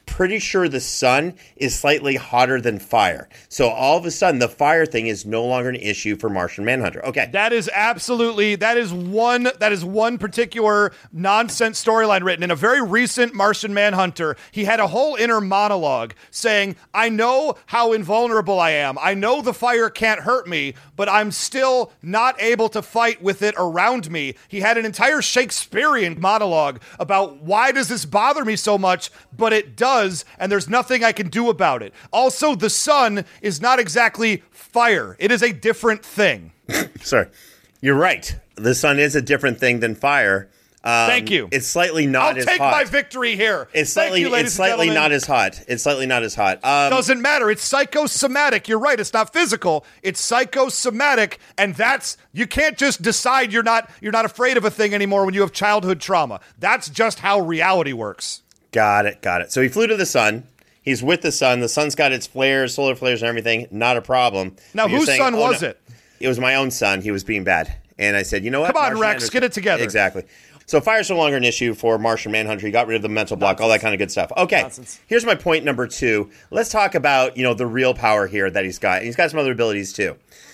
pretty sure the sun is slightly hotter than fire. So all of a sudden, the fire thing is no longer an issue for Martian Manhunter. Okay. That is absolutely, that is one, that is one particular nonsense storyline written in a very recent Martian Manhunter. He had a whole inner monologue saying, I know how invulnerable I am. I know the fire can't hurt me, but I'm still not able to fight with it around me. He had an entire Shakespearean monologue about why does this bother me so much, but it does, and there's nothing I can do about it. Also, the sun is not exactly fire. It is a different thing. Sorry. You're right. The sun is a different thing than fire. Um, Thank you. It's slightly not I'll as take hot. my victory here. It's slightly, Thank you, it's slightly and not as hot. It's slightly not as hot. Um, Doesn't matter. It's psychosomatic. You're right. It's not physical. It's psychosomatic, and that's you can't just decide you're not you're not afraid of a thing anymore when you have childhood trauma. That's just how reality works. Got it. Got it. So he flew to the sun. He's with the sun. The sun's got its flares, solar flares, and everything. Not a problem. Now, But you're whose saying, son oh, was no. it? It was my own son. He was being bad, and I said, you know what? Come on, Martian Rex, Manhunter- get it together. Exactly. So fire's no longer an issue for Martian Manhunter. He got rid of the mental block, Nonsense. all that kind of good stuff. Okay, Nonsense. Here's my point number two. Let's talk about, you know, the real power here that he's got. And he's got some other abilities too.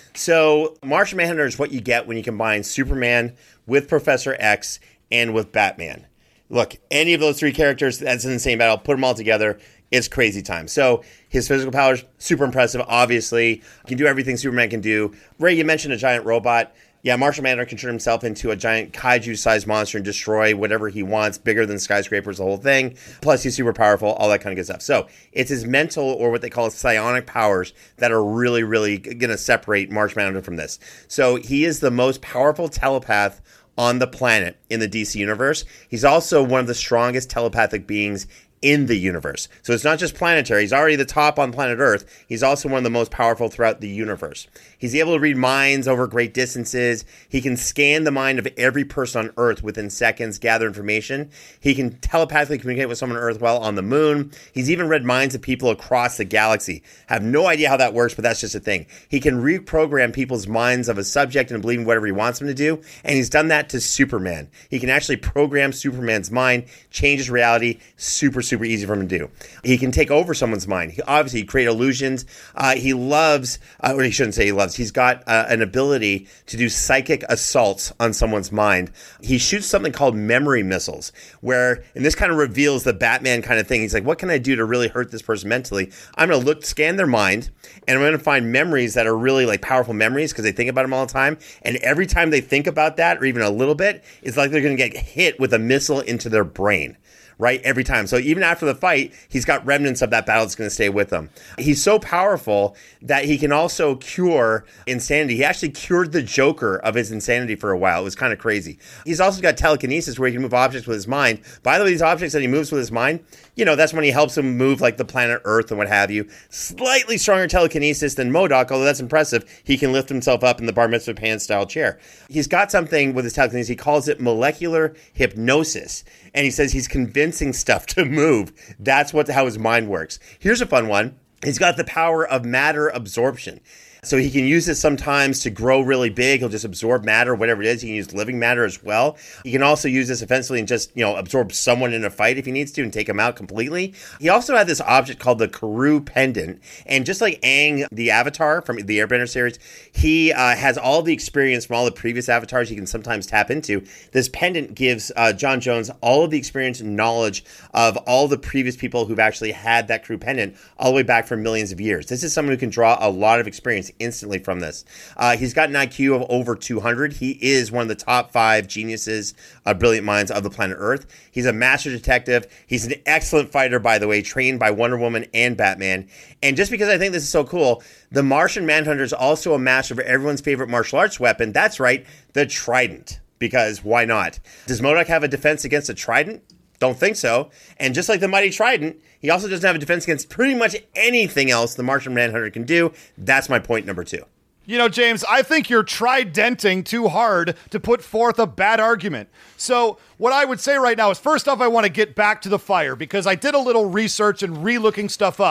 So Martian Manhunter is what you get when you combine Superman with Professor X and with Batman. Look, any of those three characters, that's an insane battle. Put them all together. It's crazy time. So his physical powers, super impressive, obviously. He can do everything Superman can do. Ray, you mentioned a giant robot. Yeah, Martian Manhunter can turn himself into a giant kaiju-sized monster and destroy whatever he wants, bigger than skyscrapers, the whole thing. Plus, he's super powerful, all that kind of good stuff. So it's his mental, or what they call psionic powers, that are really, really going to separate Martian Manhunter from this. So he is the most powerful telepath on the planet in the D C universe. He's also one of the strongest telepathic beings in the universe. So it's not just planetary. He's already the top on planet Earth. He's also one of the most powerful throughout the universe. He's able to read minds over great distances. He can scan the mind of every person on Earth within seconds, gather information. He can telepathically communicate with someone on Earth while on the moon. He's even read minds of people across the galaxy. Have no idea how that works, but that's just a thing. He can reprogram people's minds of a subject and believe whatever he wants them to do, and he's done that to Superman. He can actually program Superman's mind, change his reality, super, super easy for him to do. He can take over someone's mind. He obviously create illusions. Uh, he loves, uh, or he shouldn't say he loves, he's got uh, an ability to do psychic assaults on someone's mind. He shoots something called memory missiles, where, and this kind of reveals the Batman kind of thing. He's like, what can I do to really hurt this person mentally? I'm going to look, scan their mind, and I'm going to find memories that are really like powerful memories because they think about them all the time. And every time they think about that, or even a little bit, it's like they're going to get hit with a missile into their brain. Right? Every time. So even after the fight, he's got remnants of that battle that's going to stay with him. He's so powerful that he can also cure insanity. He actually cured the Joker of his insanity for a while. It was kind of crazy. He's also got telekinesis where he can move objects with his mind. By the way, these objects that he moves with his mind, you know, that's when he helps him move like the planet Earth and what have you. Slightly stronger telekinesis than MODOK, although that's impressive. He can lift himself up in the Bar Mitzvah Pan style chair. He's got something with his telekinesis. He calls it molecular hypnosis. And he says he's convincing stuff to move. That's what how his mind works. Here's a fun one. He's got the power of matter absorption. So he can use this sometimes to grow really big. He'll just absorb matter, whatever it is. He can use living matter as well. He can also use this offensively and just, you know, absorb someone in a fight if he needs to and take them out completely. He also had this object called the Karoo Pendant. And just like Aang, the Avatar from the Airbender series, he uh, has all the experience from all the previous avatars he can sometimes tap into. This pendant gives uh, John Jones all of the experience and knowledge of all the previous people who've actually had that Karoo Pendant all the way back for millions of years. This is someone who can draw a lot of experience instantly from this. Uh, he's got an I Q of over two hundred. He is one of the top five geniuses, uh, brilliant minds of the planet Earth. He's a master detective. He's an excellent fighter, by the way, trained by Wonder Woman and Batman. And just because I think this is so cool, the Martian Manhunter is also a master of everyone's favorite martial arts weapon. That's right, the Trident. Because why not? Does MODOK have a defense against a Trident? Don't think so. And just like the mighty Trident, he also doesn't have a defense against pretty much anything else the Martian Manhunter can do. That's my point number two. You know, James, I think you're tridenting too hard to put forth a bad argument. So what I would say right now is, first off, I want to get back to the fire because I did a little research and re-looking stuff up.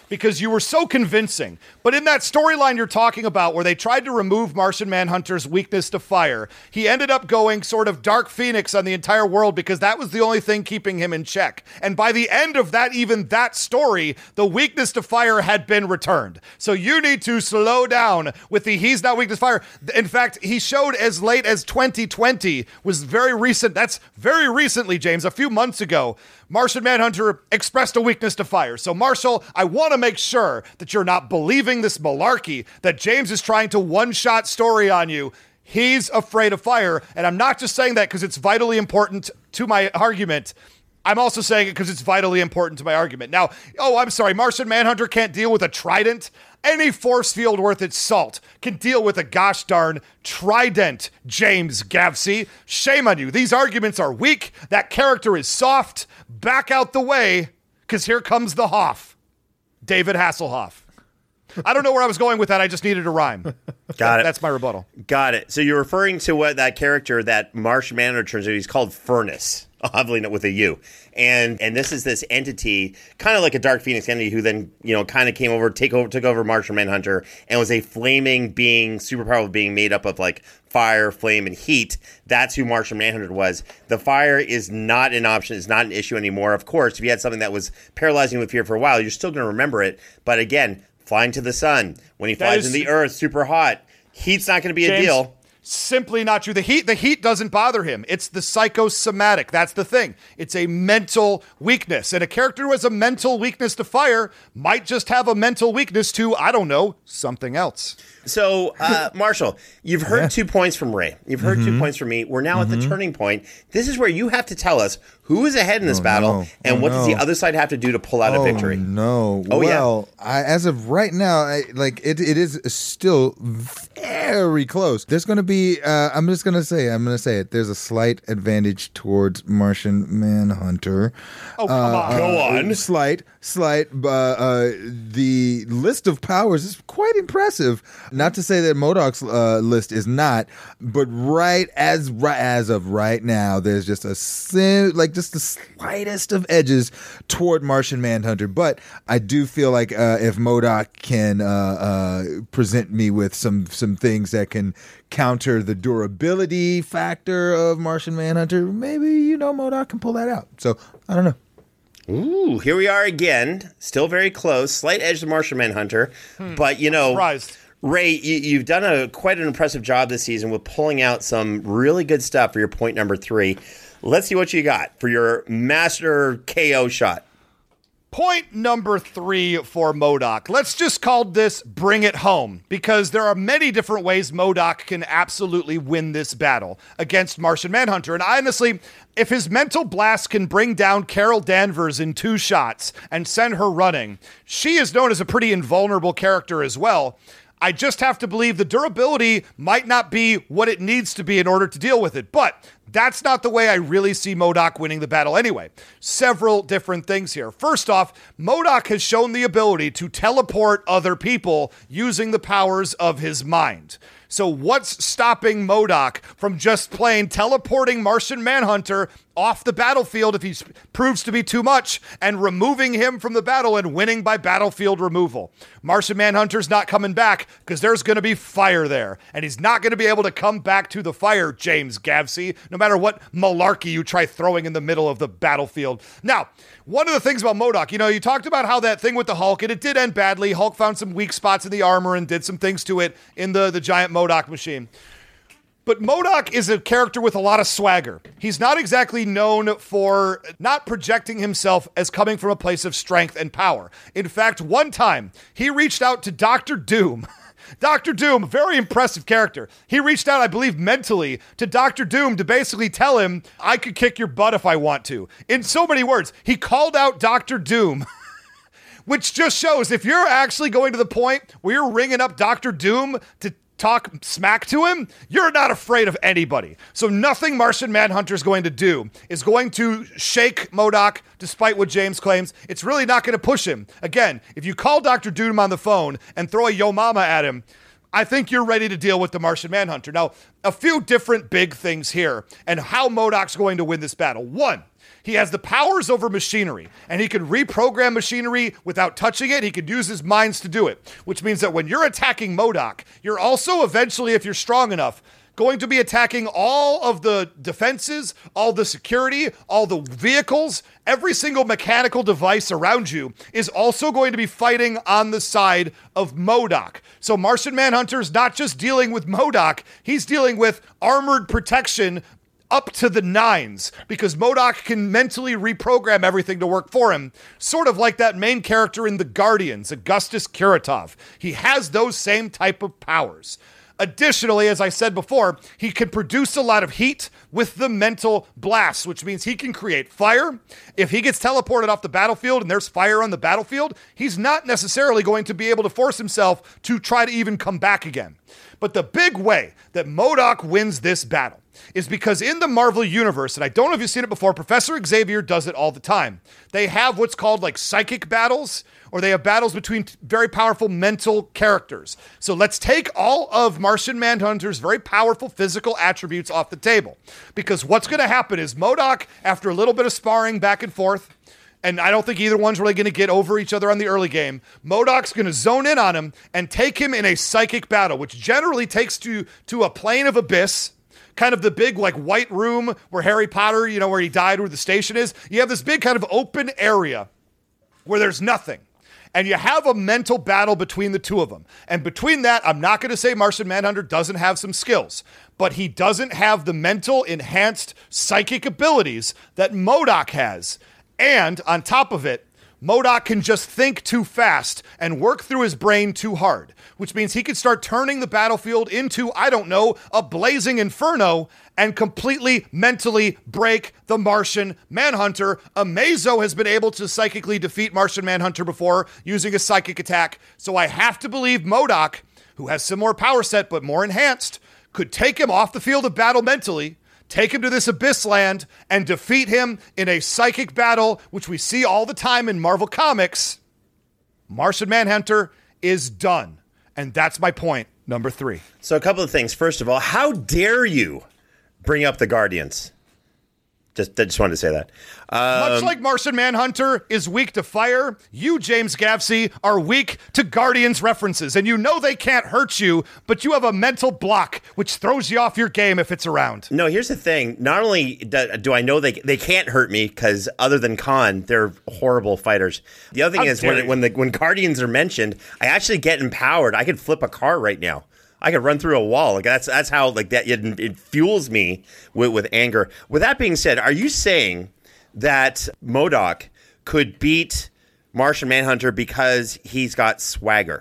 because you were so convincing. But in that storyline you're talking about where they tried to remove Martian Manhunter's weakness to fire, he ended up going sort of Dark Phoenix on the entire world because that was the only thing keeping him in check. And by the end of that, even that story, the weakness to fire had been returned. So you need to slow down with the he's not weak to fire. In fact, he showed as late as twenty twenty, was very recent. That's very recently, James, a few months ago. Martian Manhunter expressed a weakness to fire. So, Marshall, I want to make sure that you're not believing this malarkey that James is trying to one-shot story on you. He's afraid of fire, and I'm not just saying that because it's vitally important to my argument. I'm also saying it because it's vitally important to my argument. Now, oh, I'm sorry, Martian Manhunter can't deal with a trident? Any force field worth its salt can deal with a gosh darn trident, James Gavsey. Shame on you. These arguments are weak. That character is soft. Back out the way, because here comes the Hoff. David Hasselhoff. I don't know where I was going with that. I just needed a rhyme. Got it. That's my rebuttal. Got it. So you're referring to what that character, that Martian Manhunter turns out, he's called Furnace. Obviously not with a U. And and this is this entity, kind of like a Dark Phoenix entity who then, you know, kind of came over, take over, took over Martian Manhunter and was a flaming being, super powerful being made up of like fire, flame, and heat. That's who Martian Manhunter was. The fire is not an option. It's not an issue anymore. Of course, if you had something that was paralyzing with fear for a while, you're still going to remember it. But again, flying to the sun, when he flies in the earth, super hot, heat's not going to be James, a deal. Simply not true. The heat, the heat doesn't bother him. It's the psychosomatic. That's the thing. It's a mental weakness. And a character who has a mental weakness to fire might just have a mental weakness to, I don't know, something else. So, uh, Marshall, you've heard yeah. two points from Ray. You've heard mm-hmm. two points from me. We're now mm-hmm. at the turning point. This is where you have to tell us who is ahead in this oh, battle no. and oh, what no. does the other side have to do to pull out oh, a victory. No. Oh, well, yeah. I, as of right now, I, like it, it is still very close. There's going to be, uh, I'm just going to say, I'm going to say it. There's a slight advantage towards Martian Manhunter. Oh, come uh, on. Uh, Go on. Slight, slight. Uh, uh, the list of powers is quite impressive. Not to say that Modoc's uh, list is not, but right as right as of right now, there's just a sim- like just the slightest of edges toward Martian Manhunter. But I do feel like uh, if MODOK can uh, uh, present me with some some things that can counter the durability factor of Martian Manhunter, maybe you know MODOK can pull that out. So I don't know. Ooh, here we are again. Still very close. Slight edge to Martian Manhunter, hmm. but you know. Surprised. Ray, you, you've done a quite an impressive job this season with pulling out some really good stuff for your point number three. Let's see what you got for your master K O shot. Point number three for MODOK. Let's just call this Bring It Home, because there are many different ways MODOK can absolutely win this battle against Martian Manhunter. And honestly, if his mental blast can bring down Carol Danvers in two shots and send her running, she is known as a pretty invulnerable character as well. I just have to believe the durability might not be what it needs to be in order to deal with it. But that's not the way I really see MODOK winning the battle anyway. Several different things here. First off, MODOK has shown the ability to teleport other people using the powers of his mind. So what's stopping MODOK from just plain teleporting Martian Manhunter off the battlefield if he proves to be too much and removing him from the battle and winning by battlefield removal? Martian Manhunter's not coming back because there's going to be fire there, and he's not going to be able to come back to the fire, James Gavsey, no matter what malarkey you try throwing in the middle of the battlefield. Now, one of the things about MODOK, you know, you talked about how that thing with the Hulk, and it did end badly. Hulk found some weak spots in the armor and did some things to it in the, the giant MODOK machine. But MODOK is a character with a lot of swagger. He's not exactly known for not projecting himself as coming from a place of strength and power. In fact, one time, he reached out to Doctor Doom. Doctor Doom, very impressive character. He reached out, I believe, mentally to Doctor Doom to basically tell him, I could kick your butt if I want to. In so many words, he called out Doctor Doom. Which just shows if you're actually going to the point where you're ringing up Doctor Doom to talk smack to him, you're not afraid of anybody. So nothing Martian Manhunter is going to do is going to shake MODOK, despite what James claims. It's really not going to push him. Again, if you call Doctor Doom on the phone and throw a yo mama at him, I think you're ready to deal with the Martian Manhunter. Now, a few different big things here and how MODOK's going to win this battle. One, He has the powers over machinery, and he can reprogram machinery without touching it. He can use his minds to do it, which means that when you're attacking MODOK, you're also eventually, if you're strong enough, going to be attacking all of the defenses, all the security, all the vehicles. Every single mechanical device around you is also going to be fighting on the side of MODOK. So Martian Manhunter's not just dealing with MODOK, he's dealing with armored protection up to the nines, because MODOK can mentally reprogram everything to work for him, sort of like that main character in The Guardians, Augustus Kuratov. He has those same type of powers. Additionally, as I said before, he can produce a lot of heat with the mental blast, which means he can create fire. If he gets teleported off the battlefield and there's fire on the battlefield, he's not necessarily going to be able to force himself to try to even come back again. But the big way that MODOK wins this battle is because in the Marvel Universe, and I don't know if you've seen it before, Professor Xavier does it all the time. They have what's called like psychic battles, or they have battles between very powerful mental characters. So let's take all of Martian Manhunter's very powerful physical attributes off the table. Because what's going to happen is MODOK, after a little bit of sparring back and forth, and I don't think either one's really going to get over each other on the early game, MODOK's going to zone in on him and take him in a psychic battle, which generally takes to, to a plane of abyss, kind of the big like white room where Harry Potter, you know, where he died, where the station is. You have this big kind of open area where there's nothing. And you have a mental battle between the two of them. And between that, I'm not going to say Martian Manhunter doesn't have some skills, but he doesn't have the mental enhanced psychic abilities that MODOK has. And on top of it, MODOK can just think too fast and work through his brain too hard, which means he can start turning the battlefield into, I don't know, a blazing inferno and completely mentally break the Martian Manhunter. Amazo has been able to psychically defeat Martian Manhunter before using a psychic attack, so I have to believe MODOK, who has similar power set but more enhanced, could take him off the field of battle mentally, take him to this abyss land, and defeat him in a psychic battle, which we see all the time in Marvel Comics. Martian Manhunter is done. And that's my point number three. So a couple of things. First of all, how dare you bring up the Guardians? Just, I just wanted to say that. Um, Much like Martian Manhunter is weak to fire, you, James Gavsey, are weak to Guardians references. And you know they can't hurt you, but you have a mental block which throws you off your game if it's around. No, here's the thing. Not only do, do I know they they can't hurt me, because other than Khan, they're horrible fighters. The other thing How is when, dare you. when, the, when Guardians are mentioned, I actually get empowered. I could flip a car right now. I could run through a wall. Like that's that's how like that it, it fuels me with, with anger. With that being said, are you saying that MODOK could beat Martian Manhunter because he's got swagger?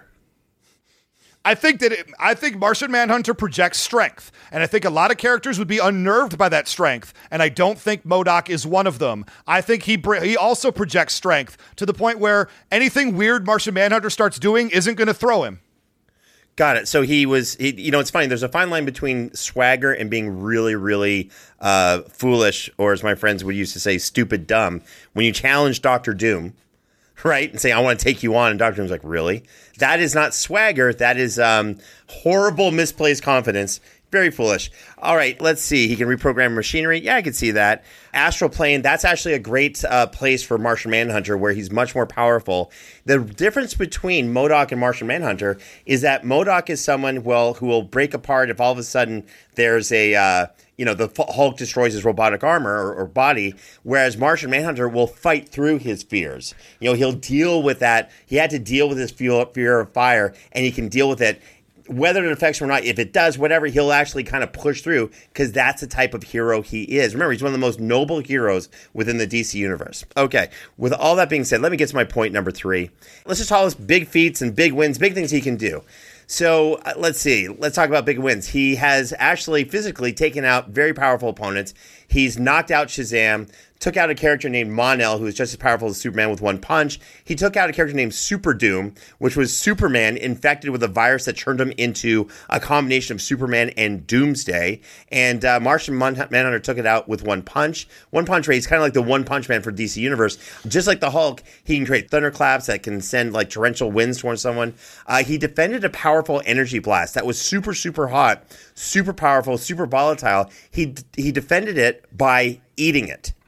I think that it, I think Martian Manhunter projects strength, and I think a lot of characters would be unnerved by that strength, and I don't think MODOK is one of them. I think he he also projects strength to the point where anything weird Martian Manhunter starts doing isn't going to throw him. Got it. So he was, he, you know, it's funny. There's a fine line between swagger and being really, really uh, foolish, or as my friends would used to say, stupid dumb. When you challenge Doctor Doom, right, and say, I want to take you on, and Doctor Doom's like, really? That is not swagger. That is um, horrible, misplaced confidence. Very foolish. All right, let's see. He can reprogram machinery. Yeah, I can see that. Astral plane, that's actually a great uh, place for Martian Manhunter, where he's much more powerful. The difference between MODOK and Martian Manhunter is that MODOK is someone, well, who will break apart if all of a sudden there's a, uh, you know, the Hulk destroys his robotic armor or, or body, whereas Martian Manhunter will fight through his fears. You know, he'll deal with that. He had to deal with his fear of fire, and he can deal with it. Whether it affects him or not, if it does, whatever, he'll actually kind of push through, because that's the type of hero he is. Remember, he's one of the most noble heroes within the D C universe. Okay, with all that being said, let me get to my point number three. Let's just call this big feats and big wins, big things he can do. So uh, let's see. Let's talk about big wins. He has actually physically taken out very powerful opponents. He's knocked out Shazam, took out a character named Mon-El, who is just as powerful as Superman with one punch. He took out a character named Super Doom, which was Superman infected with a virus that turned him into a combination of Superman and Doomsday. And uh, Martian Manhunter took it out with one punch. One Punch Ray, he's kind of like the One Punch Man for D C Universe. Just like the Hulk, he can create thunderclaps that can send like torrential winds towards someone. Uh, he defended a powerful energy blast that was super, super hot, super powerful, super volatile. He he defended it by eating it.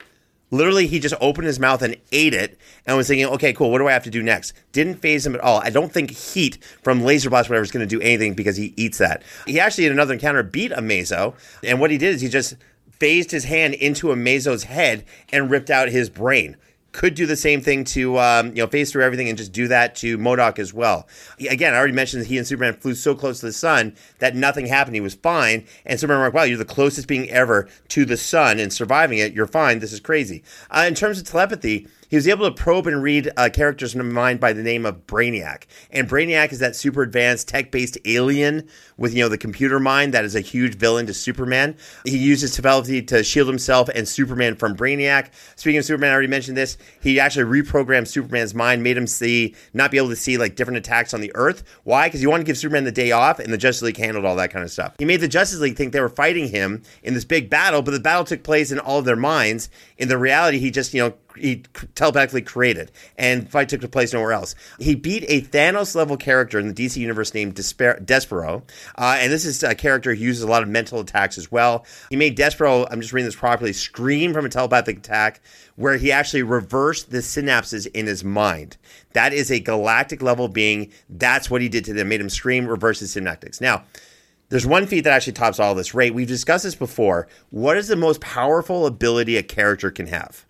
Literally, he just opened his mouth and ate it and was thinking, okay, cool, what do I have to do next? Didn't phase him at all. I don't think heat from laser blast, whatever, is going to do anything because he eats that. He actually, in another encounter, beat a Mazo. And what he did is he just phased his hand into a Mazo's head and ripped out his brain. Could do the same thing to, um, you know, phase through everything and just do that to MODOK as well. Again, I already mentioned that he and Superman flew so close to the sun that nothing happened. He was fine. And Superman was like, wow, you're the closest being ever to the sun and surviving it. You're fine. This is crazy. Uh, in terms of telepathy, he was able to probe and read uh, characters in mind by the name of Brainiac. And Brainiac is that super advanced tech-based alien with, you know, the computer mind that is a huge villain to Superman. He uses telepathy to shield himself and Superman from Brainiac. Speaking of Superman, I already mentioned this. He actually reprogrammed Superman's mind, made him see, not be able to see like different attacks on the Earth. Why? Because he wanted to give Superman the day off, and the Justice League handled all that kind of stuff. He made the Justice League think they were fighting him in this big battle, but the battle took place in all of their minds. In the reality, he just, you know, he telepathically created, and fight took place nowhere else. He beat a Thanos-level character in the D C universe named Desper- Despero, uh, and this is a character who uses a lot of mental attacks as well. He made Despero, I'm just reading this properly, scream from a telepathic attack where he actually reversed the synapses in his mind. That is a galactic-level being. That's what he did to them, made him scream, reverse his synaptics. Now, there's one feat that actually tops all this. Ray, we've discussed this before. What is the most powerful ability a character can have?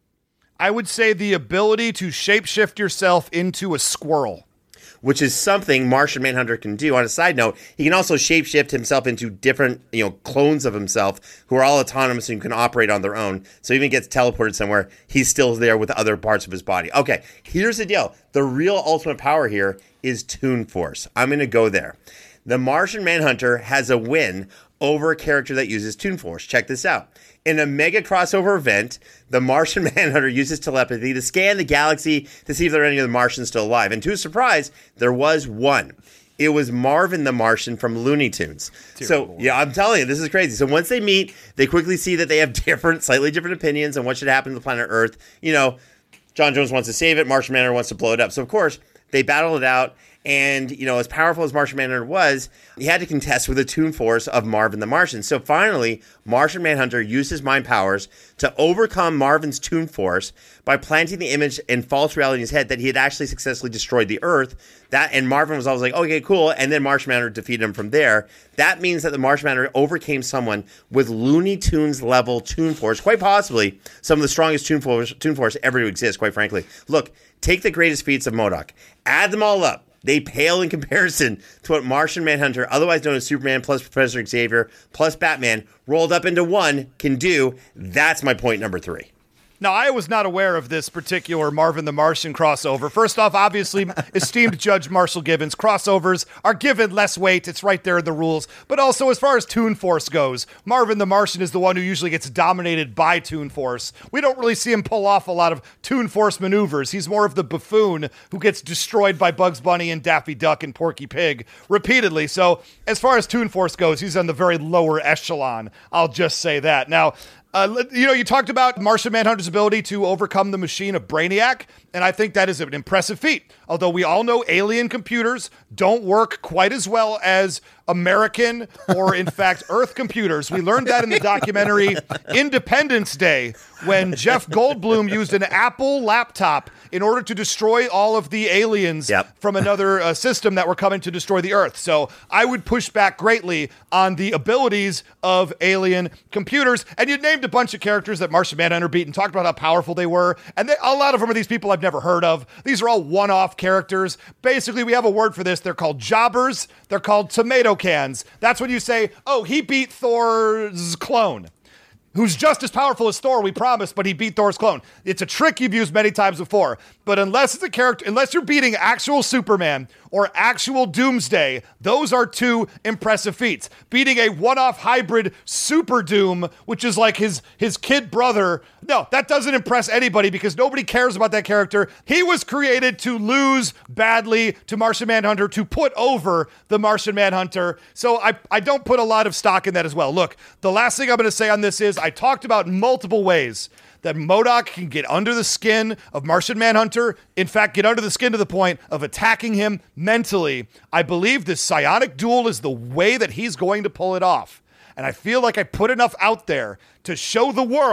I would say the ability to shapeshift yourself into a squirrel. Which is something Martian Manhunter can do. On a side note, he can also shapeshift himself into different, you know, clones of himself who are all autonomous and can operate on their own. So even gets teleported somewhere, he's still there with other parts of his body. Okay, here's the deal. The real ultimate power here is Toon Force. I'm going to go there. The Martian Manhunter has a win over a character that uses Toon Force. Check this out. In a mega crossover event, the Martian Manhunter uses telepathy to scan the galaxy to see if there are any of the Martians still alive. And to his surprise, there was one. It was Marvin the Martian from Looney Tunes. Dear so, Lord. Yeah, I'm telling you, this is crazy. So once they meet, they quickly see that they have different, slightly different opinions on what should happen to the planet Earth. You know, John Jones wants to save it. Martian Manhunter wants to blow it up. So, of course, they battle it out. And, you know, as powerful as Martian Manhunter was, he had to contest with the Toon Force of Marvin the Martian. So finally, Martian Manhunter used his mind powers to overcome Marvin's Toon Force by planting the image in false reality in his head that he had actually successfully destroyed the Earth. That and Marvin was always like, okay, cool. And then Martian Manhunter defeated him from there. That means that the Martian Manhunter overcame someone with Looney Tunes level Toon Force, quite possibly some of the strongest Toon Force, Toon Force ever to exist, quite frankly. Look, take the greatest feats of MODOK, add them all up. They pale in comparison to what Martian Manhunter, otherwise known as Superman plus Professor Xavier plus Batman, rolled up into one, can do. That's my point number three. Now, I was not aware of this particular Marvin the Martian crossover. First off, obviously, esteemed Judge Marshall Gibbons, crossovers are given less weight. It's right there in the rules. But also, as far as Toon Force goes, Marvin the Martian is the one who usually gets dominated by Toon Force. We don't really see him pull off a lot of Toon Force maneuvers. He's more of the buffoon who gets destroyed by Bugs Bunny and Daffy Duck and Porky Pig repeatedly. So, as far as Toon Force goes, he's on the very lower echelon. I'll just say that. Now, Uh, you know, you talked about Martian Manhunter's ability to overcome the machine of Brainiac, and I think that is an impressive feat. Although we all know alien computers don't work quite as well as American or, in fact, Earth computers. We learned that in the documentary Independence Day when Jeff Goldblum used an Apple laptop in order to destroy all of the aliens yep. from another uh, system that were coming to destroy the Earth. So I would push back greatly on the abilities of alien computers. And you named a bunch of characters that Martian Manhunter beat and talked about how powerful they were. And they, a lot of them are these people I've never heard of. These are all one-off characters. Basically, we have a word for this. They're called jobbers. They're called tomato cans. That's when you say, oh, he beat Thor's clone, who's just as powerful as Thor, we promise, but he beat Thor's clone. It's a trick you've used many times before. But unless it's a character, unless you're beating actual Superman or actual Doomsday, those are two impressive feats. Beating a one-off hybrid Super Doom, which is like his, his kid brother, no, that doesn't impress anybody because nobody cares about that character. He was created to lose badly to Martian Manhunter, to put over the Martian Manhunter. So I, I don't put a lot of stock in that as well. Look, the last thing I'm going to say on this is I talked about multiple ways that MODOK can get under the skin of Martian Manhunter, in fact, get under the skin to the point of attacking him mentally. I believe this psionic duel is the way that he's going to pull it off. And I feel like I put enough out there to show the world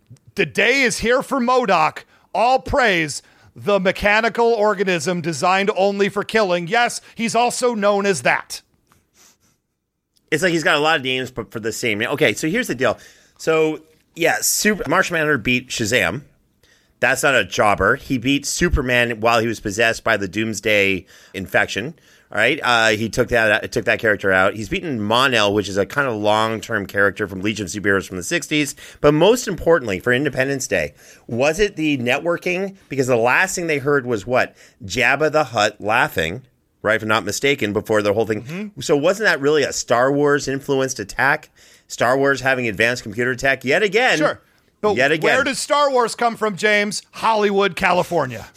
The day is here for MODOK. All praise the mechanical organism designed only for killing. Yes, he's also known as that. It's like he's got a lot of names but for the same name. Okay, so here's the deal. So, yeah, Super Martian Manhunter beat Shazam. That's not a jobber. He beat Superman while he was possessed by the Doomsday infection. All right, uh, he took that took that character out. He's beaten Mon-El, which is a kind of long-term character from Legion of Superheroes from the sixties. But most importantly, for Independence Day, was it the networking? Because the last thing they heard was what? Jabba the Hutt laughing, right, if I'm not mistaken, before the whole thing. Mm-hmm. So wasn't that really a Star Wars-influenced attack? Star Wars having advanced computer tech yet again. Sure. But yet again. Where does Star Wars come from, James? Hollywood, California.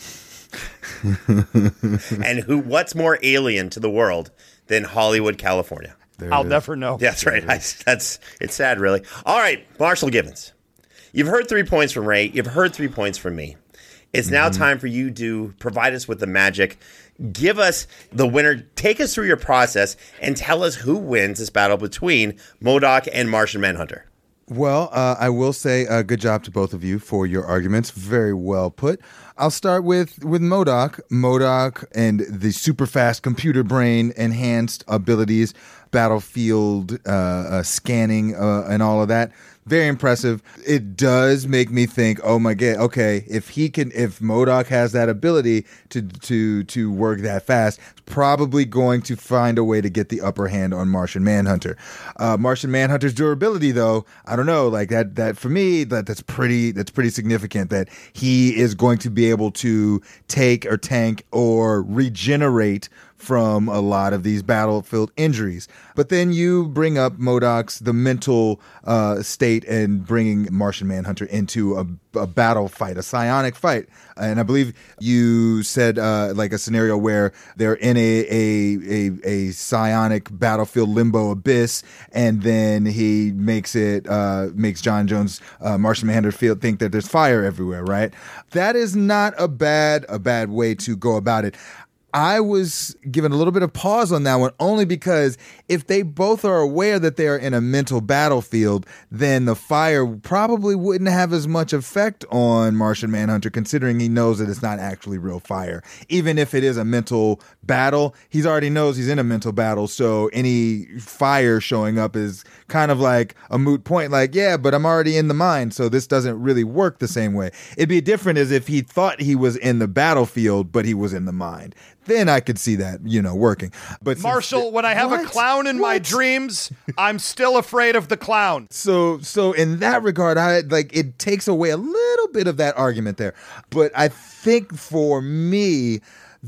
And who? What's more alien to the world than Hollywood, California? There I'll never know. That's right. I, that's it's sad, really. All right, Marshall Givens. You've heard three points from Ray. You've heard three points from me. It's mm-hmm. now time for you to provide us with the magic. Give us the winner. Take us through your process and tell us who wins this battle between MODOK and Martian Manhunter. Well, uh, I will say uh, good job to both of you for your arguments. Very well put. I'll start with, with MODOK. MODOK and the super fast computer brain enhanced abilities, battlefield uh, uh, scanning uh, and all of that. Very impressive. It does make me think, oh my God, okay, if he can, if MODOK has that ability to to to work that fast, probably going to find a way to get the upper hand on Martian Manhunter. Uh, Martian Manhunter's durability, though, I don't know, like that that for me, that that's pretty that's pretty significant. That he is going to be able to take or tank or regenerate from a lot of these battlefield injuries. But then you bring up MODOK's the mental uh, state and bringing Martian Manhunter into a, a battle fight, a psionic fight. And I believe you said uh, like a scenario where they're in a, a, a, a psionic battlefield limbo abyss, and then he makes it, uh, makes John Jones, uh, Martian Manhunter feel, think that there's fire everywhere, right? That is not a bad, a bad way to go about it. I was given a little bit of pause on that one only because if they both are aware that they are in a mental battlefield, then the fire probably wouldn't have as much effect on Martian Manhunter, considering he knows that it's not actually real fire. Even if it is a mental battle, he already knows he's in a mental battle, so any fire showing up is kind of like a moot point, like, yeah, but I'm already in the mind, so this doesn't really work the same way. It'd be different as if he thought he was in the battlefield, but he was in the mind. Then I could see that, you know, working. But Marshall, since, when I have what? a clown in what? my dreams, I'm still afraid of the clown. So, so in that regard, I like it takes away a little bit of that argument there. But I think for me,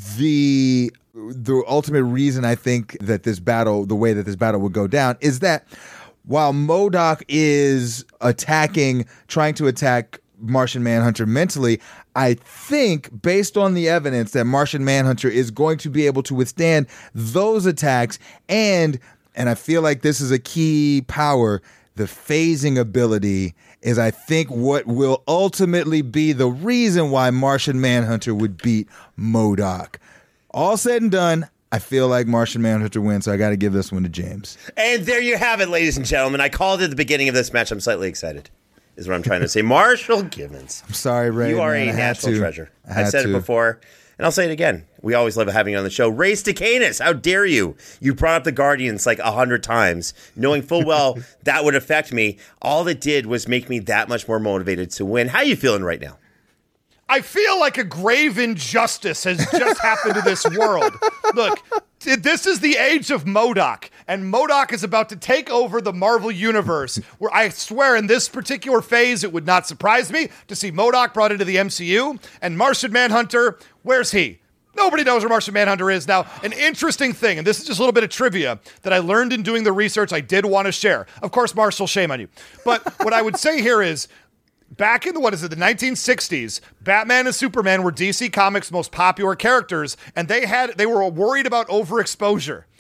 the the ultimate reason I think that this battle, the way that this battle would go down, is that while MODOK is attacking, trying to attack Martian Manhunter mentally, I think, based on the evidence, that Martian Manhunter is going to be able to withstand those attacks, and and I feel like this is a key power, the phasing ability is, I think, what will ultimately be the reason why Martian Manhunter would beat MODOK. All said and done, I feel like Martian Manhunter wins, so I got to give this one to James. And there you have it, ladies and gentlemen. I called it at the beginning of this match. I'm slightly excited, is what I'm trying to say. Marshall Givens. I'm sorry, Ray. You are man, a national treasure. I I've said to. it before, and I'll say it again. We always love having you on the show. Ray Stacanis, how dare you? You brought up the Guardians like a hundred times, knowing full well that would affect me. All it did was make me that much more motivated to win. How are you feeling right now? I feel like a grave injustice has just happened to this world. Look, this is the age of MODOK, and MODOK is about to take over the Marvel Universe, where I swear in this particular phase, it would not surprise me to see MODOK brought into the M C U, and Martian Manhunter, where's he? Nobody knows where Martian Manhunter is. Now, an interesting thing, and this is just a little bit of trivia that I learned in doing the research I did want to share. Of course, Marshall, shame on you. But what I would say here is, back in the, what is it, the nineteen sixties, Batman and Superman were D C Comics' most popular characters, and they had they were worried about overexposure.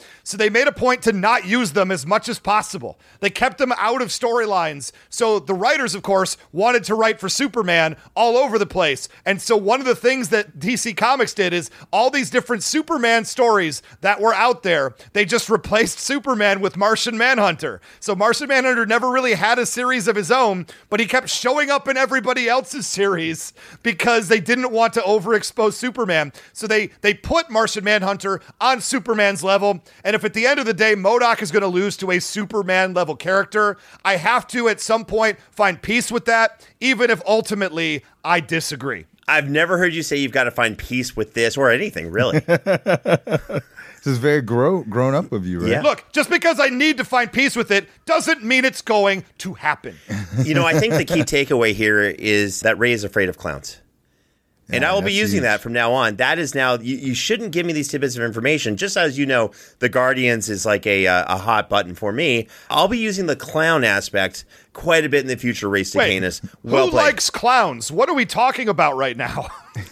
So they made a point to not use them as much as possible. They kept them out of storylines. So the writers, of course, wanted to write for Superman all over the place. And so one of the things that D C Comics did is all these different Superman stories that were out there, they just replaced Superman with Martian Manhunter. So Martian Manhunter never really had a series of his own, but he kept showing up in everybody else's series because they didn't want to overexpose Superman. So they, they put Martian Manhunter on Superman's level. And if at the end of the day, MODOK is going to lose to a Superman level character, I have to at some point find peace with that, even if ultimately I disagree. I've never heard you say you've got to find peace with this or anything, really. This is very grow, grown up of you, right? Yeah. Look, just because I need to find peace with it doesn't mean it's going to happen. You know, I think the key takeaway here is that Ray is afraid of clowns. And Yeah, I will be that's using huge. that from now on. That is now, you, you shouldn't give me these tidbits of information. Just as you know, the Guardians is like a, a, a hot button for me. I'll be using the clown aspect quite a bit in the future, Ray Wait, Stacanis. Well who played. likes clowns? What are we talking about right now?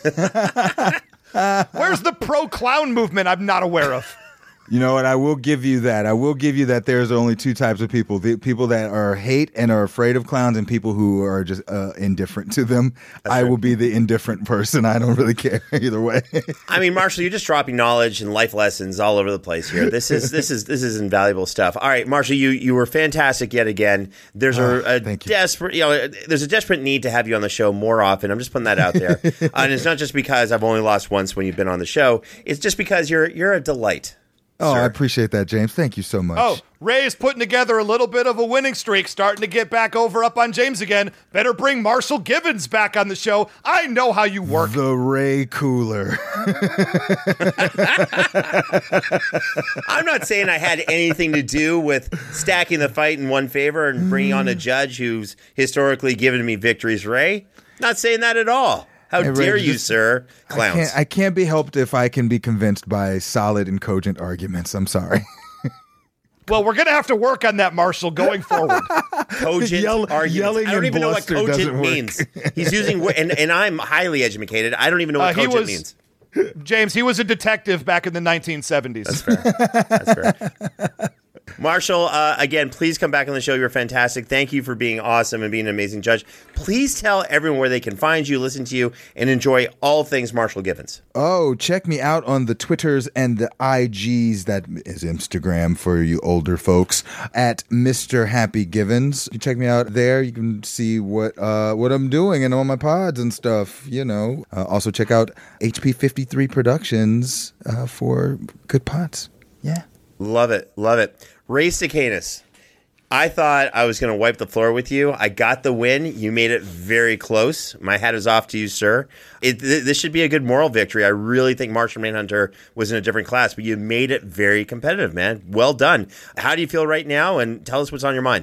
Where's the pro-clown movement I'm not aware of? You know what? I will give you that. I will give you that there's only two types of people. The people that are hate and are afraid of clowns and people who are just uh, indifferent to them. That's I right. will be the indifferent person. I don't really care either way. I mean, Marshall, you're just dropping knowledge and life lessons all over the place here. This is this is this is invaluable stuff. All right, Marshall, you you were fantastic yet again. There's a, Oh, a thank you. desperate, you know, there's a desperate need to have you on the show more often. I'm just putting that out there, uh, and it's not just because I've only lost once when you've been on the show. It's just because you're you're a delight. Oh, sir. I appreciate that, James. Thank you so much. Oh, Ray's putting together a little bit of a winning streak, starting to get back over up on James again. Better bring Marshall Givens back on the show. I know how you work. The Ray Cooler. I'm not saying I had anything to do with stacking the fight in one favor and bringing on a judge who's historically given me victories, Ray. Not saying that at all. How Hey, Ray, dare you, just- sir? I Clowns. can't, I can't be helped if I can be convinced by solid and cogent arguments. I'm sorry. Well, we're going to have to work on that, Marshall, going forward. Cogent Yell- arguments. yelling I don't and even know what bluster doesn't cogent work. means. He's using, wo- and, and I'm highly educated. I don't even know what Uh, he cogent was- means. James, he was a detective back in the nineteen seventies. That's fair. Marshall, uh, again, please come back on the show. You're fantastic. Thank you for being awesome and being an amazing judge. Please tell everyone where they can find you, listen to you, and enjoy all things Marshall Givens. Oh, check me out on the Twitters and the I Gs. That is Instagram for you older folks at Mister Happy Givens. You check me out there. You can see what uh, what I'm doing and all my pods and stuff. You know. Uh, also check out H P fifty-three Productions uh, for good pods. Yeah. Love it. Love it. Ray Stacanis, I thought I was going to wipe the floor with you. I got the win. You made it very close. My hat is off to you, sir. It, th- this should be a good moral victory. I really think Martian Manhunter was in a different class, but you made it very competitive, man. Well done. How do you feel right now? And tell us what's on your mind.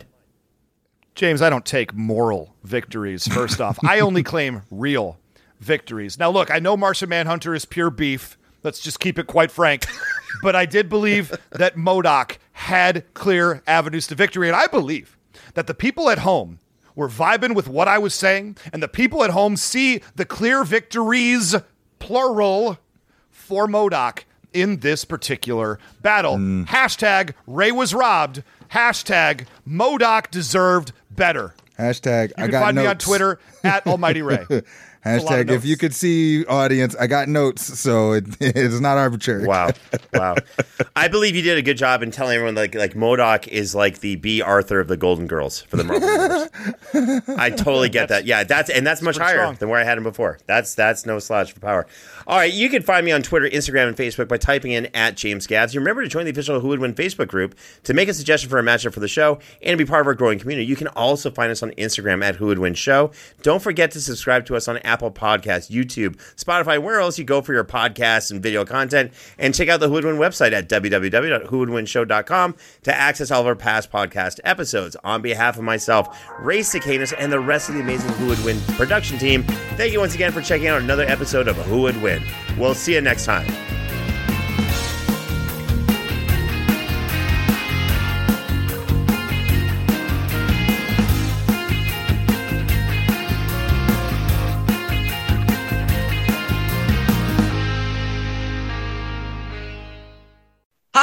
James, I don't take moral victories, first off. I only claim real victories. Now, look, I know Martian Manhunter is pure beef. Let's just keep it quite frank. But I did believe that MODOK had clear avenues to victory. And I believe that the people at home were vibing with what I was saying. And the people at home see the clear victories, plural, for MODOK in this particular battle. Hashtag Ray was robbed. Hashtag MODOK deserved better. Hashtag You I can got find notes. me on Twitter at Almighty Ray. A lot of Hashtag if notes. you could see audience, I got notes, so it, it's not arbitrary. Wow. Wow. I believe you did a good job in telling everyone like like MODOK is like the B. Arthur of the Golden Girls for the Marvel Universe. I totally get that. Yeah, that's and that's much pretty higher strong. than where I had him before. That's that's no slouch for power. All right, you can find me on Twitter, Instagram, and Facebook by typing in at James Gavs. You remember to join the official Who Would Win Facebook group to make a suggestion for a matchup for the show and to be part of our growing community. You can also find us on Instagram at Who Would Win Show. Don't forget to subscribe to us on Apple Podcasts, YouTube, Spotify, where else you go for your podcasts and video content. And check out the Who Would Win website at w w w dot who would win show dot com to access all of our past podcast episodes. On behalf of myself, Ray Stacanis, and the rest of the amazing Who Would Win production team, thank you once again for checking out another episode of Who Would Win. We'll see you next time.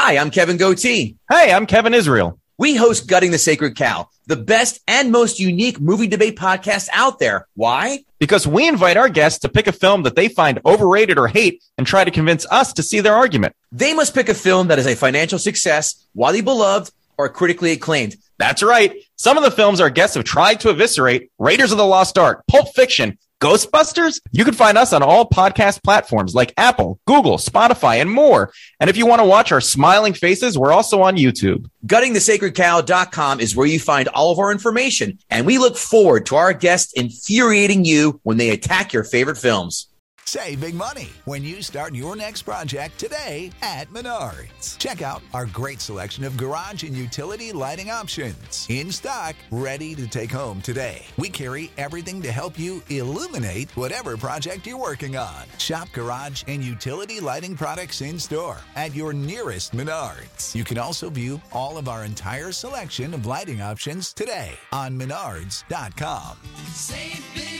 Hi, I'm Kevin Goatee. Hey, I'm Kevin Israel. We host Gutting the Sacred Cow, the best and most unique movie debate podcast out there. Why? Because we invite our guests to pick a film that they find overrated or hate and try to convince us to see their argument. They must pick a film that is a financial success, widely beloved, or critically acclaimed. That's right. Some of the films our guests have tried to eviscerate: Raiders of the Lost Ark, Pulp Fiction, Ghostbusters. You can find us on all podcast platforms like Apple, Google, Spotify, and more. And if you want to watch our smiling faces, we're also on YouTube. gutting the sacred cow dot com is where you find all of our information, and we look forward to our guests infuriating you when they attack your favorite films. Save big money when you start your next project today at Menards. Check out our great selection of garage and utility lighting options in stock, ready to take home today. We carry everything to help you illuminate whatever project you're working on. Shop garage and utility lighting products in store at your nearest Menards. You can also view all of our entire selection of lighting options today on menards dot com. Save big